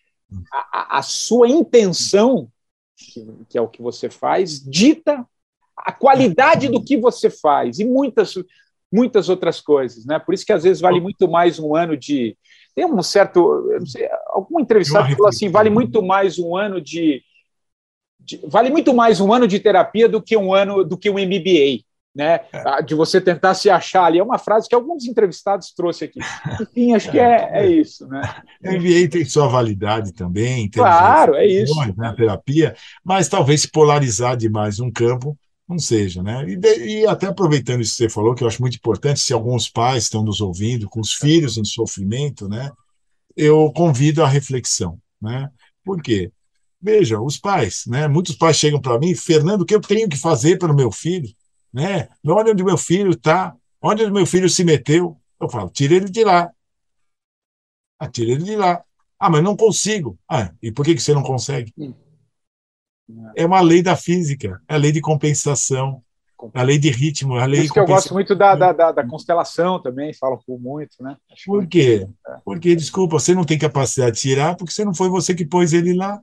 a, a sua intenção, que, que é o que você faz, dita a qualidade do que você faz e muitas, muitas outras coisas, né? Por isso que às vezes vale muito mais um ano de... Tem um certo... Eu não sei, algum entrevistado falou assim, vale muito mais um ano de, de... Vale muito mais um ano de terapia do que um ano, do que um M B A. Né, de você tentar se achar ali. É uma frase que alguns entrevistados trouxe aqui. Enfim, acho que é, é isso. Né? O M B A tem sua validade também, em termos claro, de é isso. Né, terapia, mas talvez se polarizar demais um campo não seja. Né? E, de, e até aproveitando isso que você falou, que eu acho muito importante, se alguns pais estão nos ouvindo, com os filhos em sofrimento, né, eu convido à reflexão. Né? Por quê? Veja, os pais, né, muitos pais chegam para mim, Fernando, o que eu tenho que fazer para o meu filho? Né? Onde o meu filho está? Onde o meu filho se meteu? Eu falo, tira ele de lá. Ah, tira ele de lá. Ah, mas não consigo. Ah, e por que que você não consegue? É uma lei da física, é a lei de compensação, é a lei de ritmo, é a lei por isso de que eu compensação. gosto muito da, da, da, da constelação também, falo por muito, né? Acho por muito... quê? Porque, desculpa, você não tem capacidade de tirar porque você não foi você que pôs ele lá.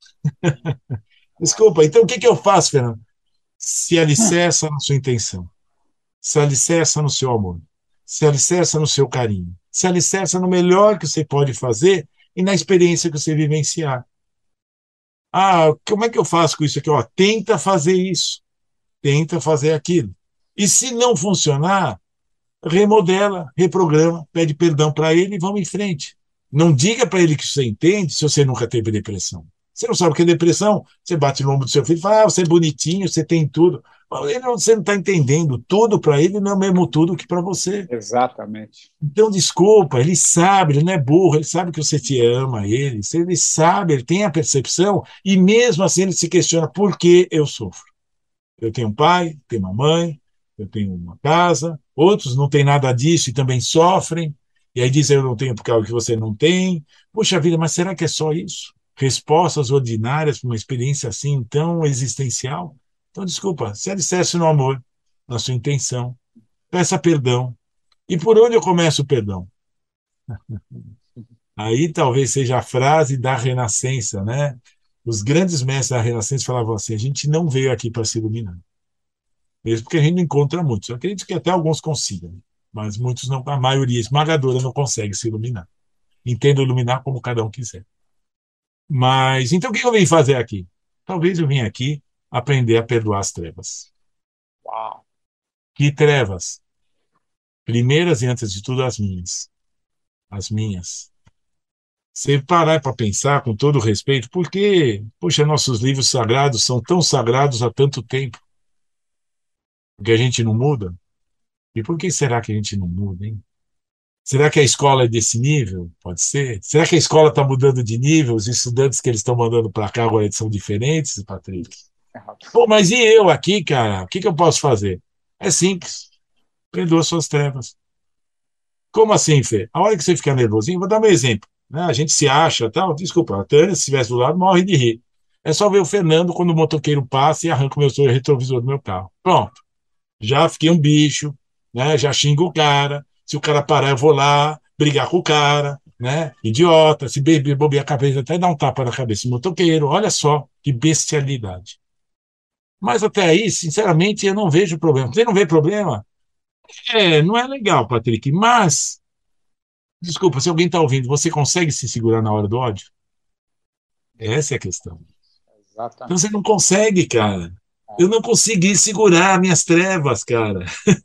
Desculpa, então o que que eu faço, Fernando? Se alicerça na sua intenção, se alicerça no seu amor, se alicerça no seu carinho, se alicerça no melhor que você pode fazer e na experiência que você vivenciar. Ah, como é que eu faço com isso aqui? Ó, tenta fazer isso, tenta fazer aquilo. E se não funcionar, remodela, reprograma, pede perdão para ele e vamos em frente. Não diga para ele que você entende se você nunca teve depressão. Você não sabe o que é depressão? Você bate no ombro do seu filho e fala, ah, você é bonitinho, você tem tudo. Ele não, você não está entendendo. Tudo para ele não é o mesmo tudo que para você. Exatamente. Então, desculpa, ele sabe, ele não é burro, ele sabe que você te ama, ele, ele sabe, ele tem a percepção, e mesmo assim ele se questiona por que eu sofro. Eu tenho um pai, tenho uma mãe, eu tenho uma casa, outros não têm nada disso e também sofrem, e aí dizem eu não tenho por causa que você não tem. Poxa vida, mas será que é só isso? Respostas ordinárias para uma experiência assim tão existencial? Então, desculpa, se alicerce no amor, na sua intenção, peça perdão. E por onde eu começo o perdão? Aí talvez seja a frase da Renascença, né? Os grandes mestres da Renascença falavam assim: a gente não veio aqui para se iluminar. Mesmo porque a gente não encontra muitos. Eu acredito que até alguns consigam, mas muitos não, a maioria esmagadora não consegue se iluminar. Entendo iluminar como cada um quiser. Mas, então o que eu vim fazer aqui? Talvez eu vim aqui aprender a perdoar as trevas. Uau! Que trevas? Primeiras e antes de tudo as minhas. As minhas. Você parar para pensar com todo respeito, porque, poxa, nossos livros sagrados são tão sagrados há tanto tempo, porque a gente não muda? E por que será que a gente não muda, hein? Será que a escola é desse nível? Pode ser. Será que a escola está mudando de nível? Os estudantes que eles estão mandando para cá agora são diferentes, Patrick? Pô, mas e eu aqui, cara? O que, que eu posso fazer? É simples. Perdoa suas trevas. Como assim, Fê? A hora que você ficar nervosinho, vou dar um exemplo. Né? A gente se acha, tal. Desculpa, a Tânia, se estivesse do lado, morre de rir. É só ver o Fernando quando o motoqueiro passa e arranca o meu retrovisor do meu carro. Pronto. Já fiquei um bicho, né? Já xingo o cara. Se o cara parar, eu vou lá brigar com o cara, né? Idiota. Se beber, bobear a cabeça, até dar um tapa na cabeça do motoqueiro. Olha só que bestialidade. Mas até aí, sinceramente, eu não vejo problema. Você não vê problema? É, não é legal, Patrick, mas desculpa, se alguém está ouvindo, você consegue se segurar na hora do ódio? Essa é a questão. Então Exatamente. você não consegue, cara. Eu não consegui segurar minhas trevas, cara.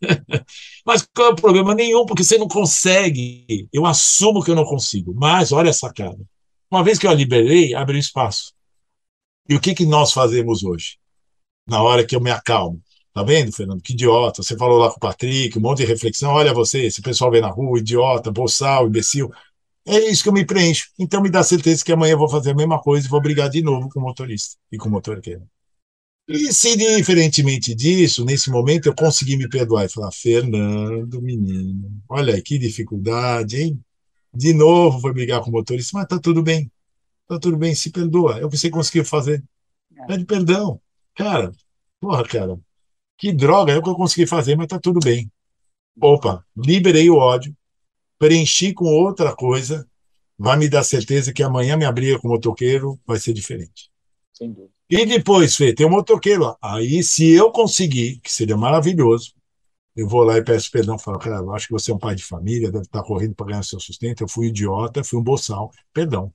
Mas qual é o problema? Nenhum, porque você não consegue. Eu assumo que eu não consigo. Mas olha essa cara. Uma vez que eu a liberei, abriu espaço. E o que, que nós fazemos hoje? Na hora que eu me acalmo. Tá vendo, Fernando? Que idiota. Você falou lá com o Patrick, um monte de reflexão. Olha você, esse pessoal vê na rua, idiota, boçal, imbecil. É isso que eu me preencho. Então me dá certeza que amanhã eu vou fazer a mesma coisa e vou brigar de novo com o motorista e com o motorqueiro. E se, diferentemente disso, nesse momento eu consegui me perdoar e falar, Fernando, menino, olha aí que dificuldade, hein? De novo foi brigar com o motorista, mas tá tudo bem, tá tudo bem, se perdoa. É o que você conseguiu fazer. Pede perdão. Cara, porra, cara, que droga, é o que eu consegui fazer, mas tá tudo bem. Opa, liberei o ódio, preenchi com outra coisa, vai me dar certeza que amanhã minha briga com o motoqueiro vai ser diferente. Sem dúvida. E depois, Fê, tem um motoqueiro lá. Aí, se eu conseguir, que seria maravilhoso, eu vou lá e peço perdão, falo, cara, eu acho que você é um pai de família, deve estar correndo para ganhar seu sustento, eu fui idiota, fui um boçal, perdão.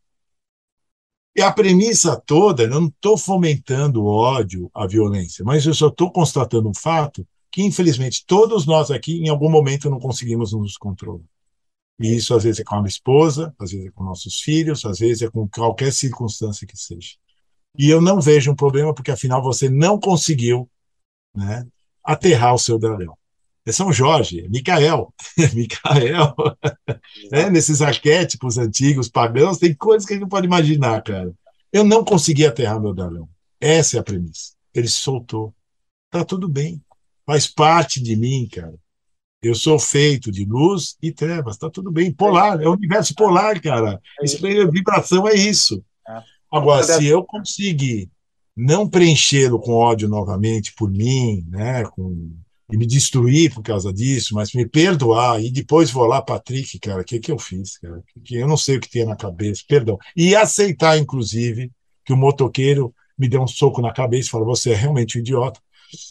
E a premissa toda, eu não estou fomentando o ódio, a violência, mas eu só estou constatando um fato que, infelizmente, todos nós aqui, em algum momento, não conseguimos nos controlar. E isso, às vezes, é com a esposa, às vezes é com nossos filhos, às vezes é com qualquer circunstância que seja. E eu não vejo um problema, porque, afinal, você não conseguiu, né, aterrar o seu dragão. É São Jorge, é Micael. Micael, né, nesses arquétipos antigos, pagãos, tem coisas que a gente não pode imaginar, cara. Eu não consegui aterrar meu dragão. Essa é a premissa. Ele se soltou. Tá tudo bem. Faz parte de mim, cara. Eu sou feito de luz e trevas. Tá tudo bem. Polar, é o universo polar, cara. Vibração é isso. Agora, se eu conseguir não preenchê-lo com ódio novamente por mim, né, com, e me destruir por causa disso, mas me perdoar, e depois vou lá, Patrick, cara, o que, que eu fiz, cara? Que eu não sei o que tem na cabeça, perdão. E aceitar, inclusive, que o motoqueiro me deu um soco na cabeça e falou, você é realmente um idiota.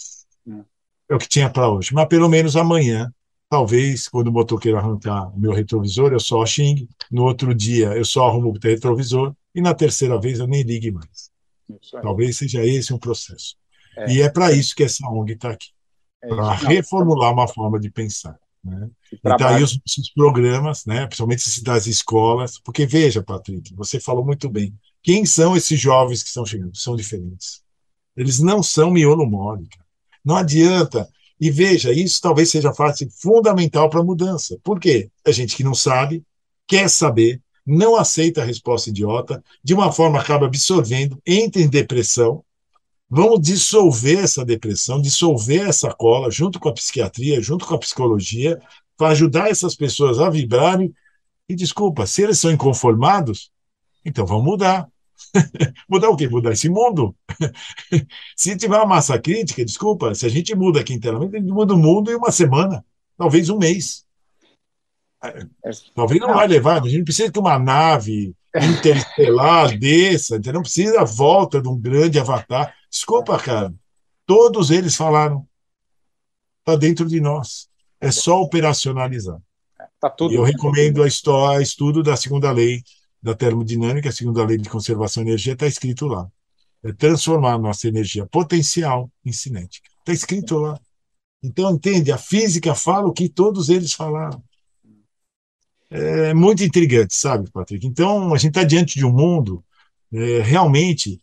É o que tinha para hoje. Mas pelo menos amanhã, talvez, quando o motoqueiro arrancar o meu retrovisor, eu só xingue, no outro dia eu só arrumo o retrovisor, e na terceira vez eu nem ligue mais. Talvez seja esse um processo. É. E é para isso que essa O N G está aqui. É para reformular uma forma de pensar. Né? E está aí os, os programas, né? Principalmente esses das escolas, porque veja, Patrick, você falou muito bem, Quem são esses jovens que estão chegando? São diferentes. Eles não são miolo mole, cara. Não adianta. E veja, isso talvez seja a parte fundamental para a mudança. Por quê? A gente que não sabe, quer saber, não aceita a resposta idiota, de uma forma acaba absorvendo, entra em depressão. Vamos dissolver essa depressão, dissolver essa cola, junto com a psiquiatria, junto com a psicologia, para ajudar essas pessoas a vibrarem. E desculpa, se eles são inconformados, então vamos mudar. Mudar o quê? Mudar esse mundo. Se tiver uma massa crítica, desculpa, se a gente muda aqui internamente, a gente muda o mundo em uma semana, talvez um mês. Talvez não vai levar, a gente não precisa que uma nave interestelar desça, entendeu? Não precisa a volta de um grande avatar. Desculpa, cara, todos eles falaram, está dentro de nós, é só operacionalizar. Tá tudo. E eu recomendo a história, estudo da segunda lei da termodinâmica, a segunda lei de conservação de energia, está escrito lá. É transformar a nossa energia potencial em cinética. Está escrito lá. Então, entende? A física fala o que todos eles falaram. É muito intrigante, sabe, Patrick? Então, a gente está diante de um mundo é, realmente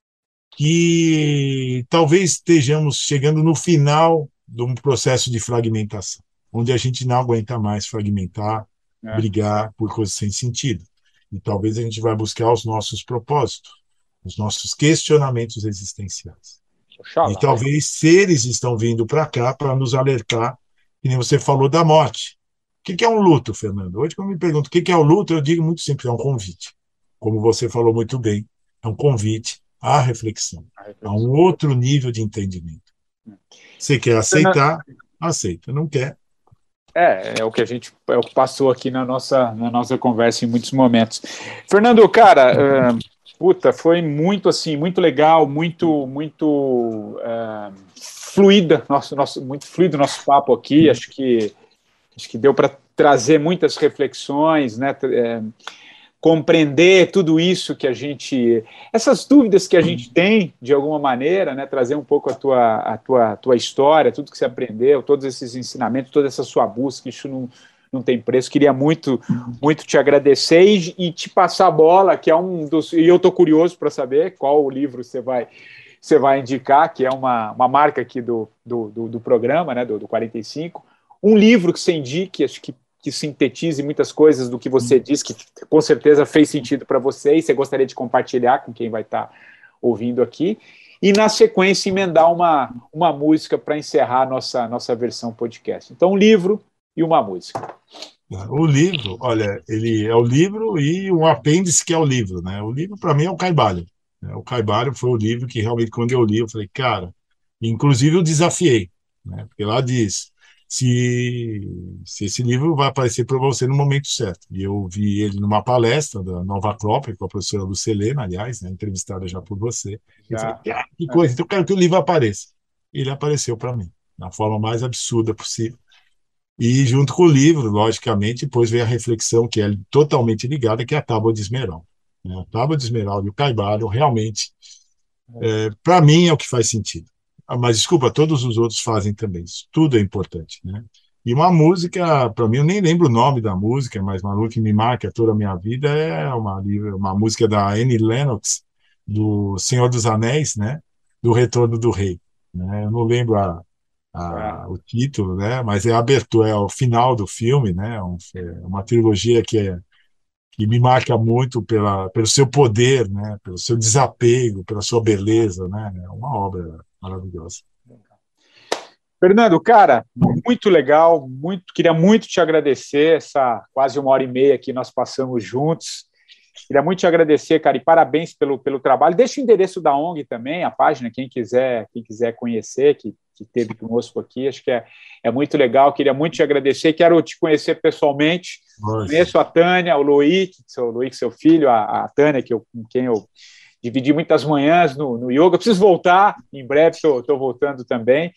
que talvez estejamos chegando no final de um processo de fragmentação, onde a gente não aguenta mais fragmentar, é. brigar por coisas sem sentido. E talvez a gente vai buscar os nossos propósitos, os nossos questionamentos existenciais. Oxalá. E talvez seres estão vindo para cá para nos alertar, que nem você falou da morte. O que é um luto, Fernando? Hoje, quando me perguntam o que é o luto, eu digo muito simples, é um convite. Como você falou muito bem, é um convite à reflexão, a, reflexão. a um outro nível de entendimento. Você quer aceitar, aceita. Não quer. É, é o que a gente é o que passou aqui na nossa, na nossa conversa em muitos momentos. Fernando, cara, uh, puta, foi muito assim, muito legal, muito, muito uh, fluida, nosso, nosso, muito fluido nosso papo aqui. Acho que acho que deu para trazer muitas reflexões, né? É, compreender tudo isso que a gente, essas dúvidas que a gente tem, de alguma maneira, né, trazer um pouco a tua, a tua, a tua história, tudo que você aprendeu, todos esses ensinamentos, toda essa sua busca, isso não, não tem preço. Queria muito, muito te agradecer e, e te passar a bola, que é um dos... E eu estou curioso para saber qual o livro você vai, você vai indicar, que é uma, uma marca aqui do, do, do, do programa, né, do, do quarenta e cinco. Um livro que você indique, acho que que sintetize muitas coisas do que você disse, que com certeza fez sentido para você e você gostaria de compartilhar com quem vai estar ouvindo aqui. E, na sequência, emendar uma, uma música para encerrar a nossa, nossa versão podcast. Então, um livro e uma música. O livro, olha, ele é o livro e um apêndice que é o livro, né? O livro, para mim, é o Caibalho. O Caibalho foi o livro que, realmente, quando eu li, eu falei, cara, inclusive eu desafiei, né? Porque lá diz... Se, se esse livro vai aparecer para você no momento certo. E eu vi ele numa palestra da Nova Acrópole, com a professora Lucelena, aliás, né, entrevistada já por você. E eu falei, ah, que coisa, então eu quero que o livro apareça. E ele apareceu para mim, da forma mais absurda possível. E junto com o livro, logicamente, depois veio a reflexão, que é totalmente ligada, que é a Tábua de Esmeralda. A Tábua de Esmeralda e o Caibalho, realmente, é, para mim, é o que faz sentido. Mas, desculpa, todos os outros fazem também. Isso tudo é importante, né? E uma música, para mim, eu nem lembro o nome da música, mas uma música que me marca toda a minha vida é uma, uma música da Annie Lennox, do Senhor dos Anéis, né? Do Retorno do Rei. Né? Eu não lembro a, a, o título, né? Mas é a abertura, é o final do filme, né? Um, é uma trilogia que, é, que me marca muito pela, pelo seu poder, né? Pelo seu desapego, pela sua beleza, né? É uma obra maravilhosa. Fernando, cara, muito legal, muito, queria muito te agradecer, essa quase uma hora e meia que nós passamos juntos. Queria muito te agradecer, cara, e parabéns pelo, pelo trabalho. Deixa o endereço da O N G também, a página, quem quiser, quem quiser conhecer, que, que esteve conosco aqui, acho que é, é muito legal. Queria muito te agradecer, quero te conhecer pessoalmente. Nossa. Conheço a Tânia, o Loic, seu, Loic, seu filho, a, a Tânia, que eu, com quem eu dividi muitas manhãs no, no yoga. Preciso voltar, em breve estou voltando também.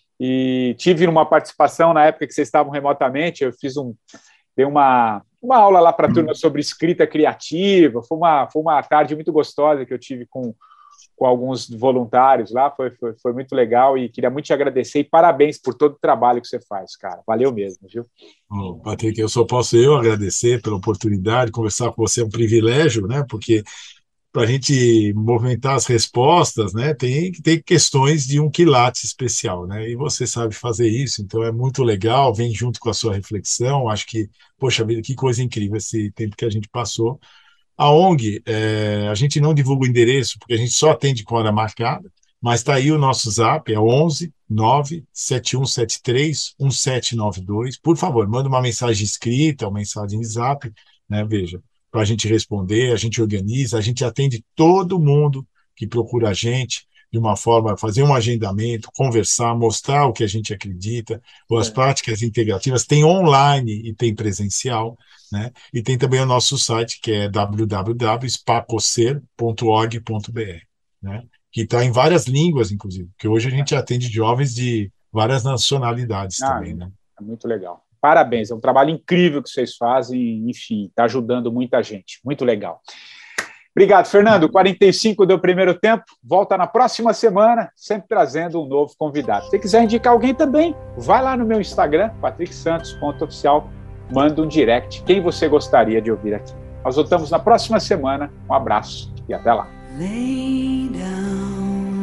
E tive uma participação na época que vocês estavam remotamente, eu fiz um, dei uma, uma aula lá para a turma sobre escrita criativa, foi uma, foi uma tarde muito gostosa que eu tive com, com alguns voluntários lá, foi, foi, foi muito legal e queria muito te agradecer e parabéns por todo o trabalho que você faz, cara, valeu mesmo, viu? Oh, Patrick, eu só posso eu agradecer pela oportunidade, conversar com você é um privilégio, né, porque para a gente movimentar as respostas, né, tem que ter questões de um quilate especial, né? E você sabe fazer isso, então é muito legal, vem junto com a sua reflexão. Acho que, poxa vida, que coisa incrível esse tempo que a gente passou. A ONG, é, a gente não divulga o endereço, porque a gente só atende com hora marcada, mas está aí o nosso zap, é onze nove sete um sete três um sete nove dois. Por favor, manda uma mensagem escrita, uma mensagem de zap, né, veja, para a gente responder, a gente organiza, a gente atende todo mundo que procura a gente de uma forma, fazer um agendamento, conversar, mostrar o que a gente acredita, ou as é. práticas integrativas, tem online e tem presencial, né? E tem também o nosso site, que é w w w ponto spacocer ponto org ponto b r, né? Que está em várias línguas, inclusive, porque hoje a gente atende jovens de várias nacionalidades ah, também, né? É muito legal. Parabéns, é um trabalho incrível que vocês fazem, enfim, está ajudando muita gente, muito legal. Obrigado, Fernando. quarenta e cinco do primeiro tempo, volta na próxima semana, sempre trazendo um novo convidado. Se você quiser indicar alguém também, vai lá no meu Instagram, patrick santos ponto oficial, manda um direct, quem você gostaria de ouvir aqui. Nós voltamos na próxima semana, um abraço e até lá. Lay down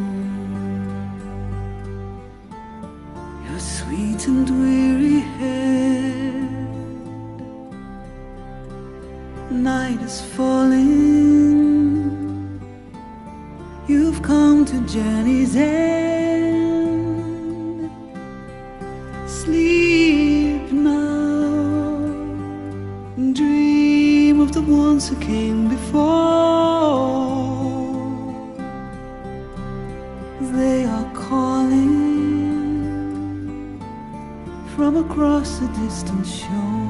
your sweet and weary head. Night is falling. You've come to journey's end. Sleep now. Dream of the ones who came before. They are calling from across a distant shore.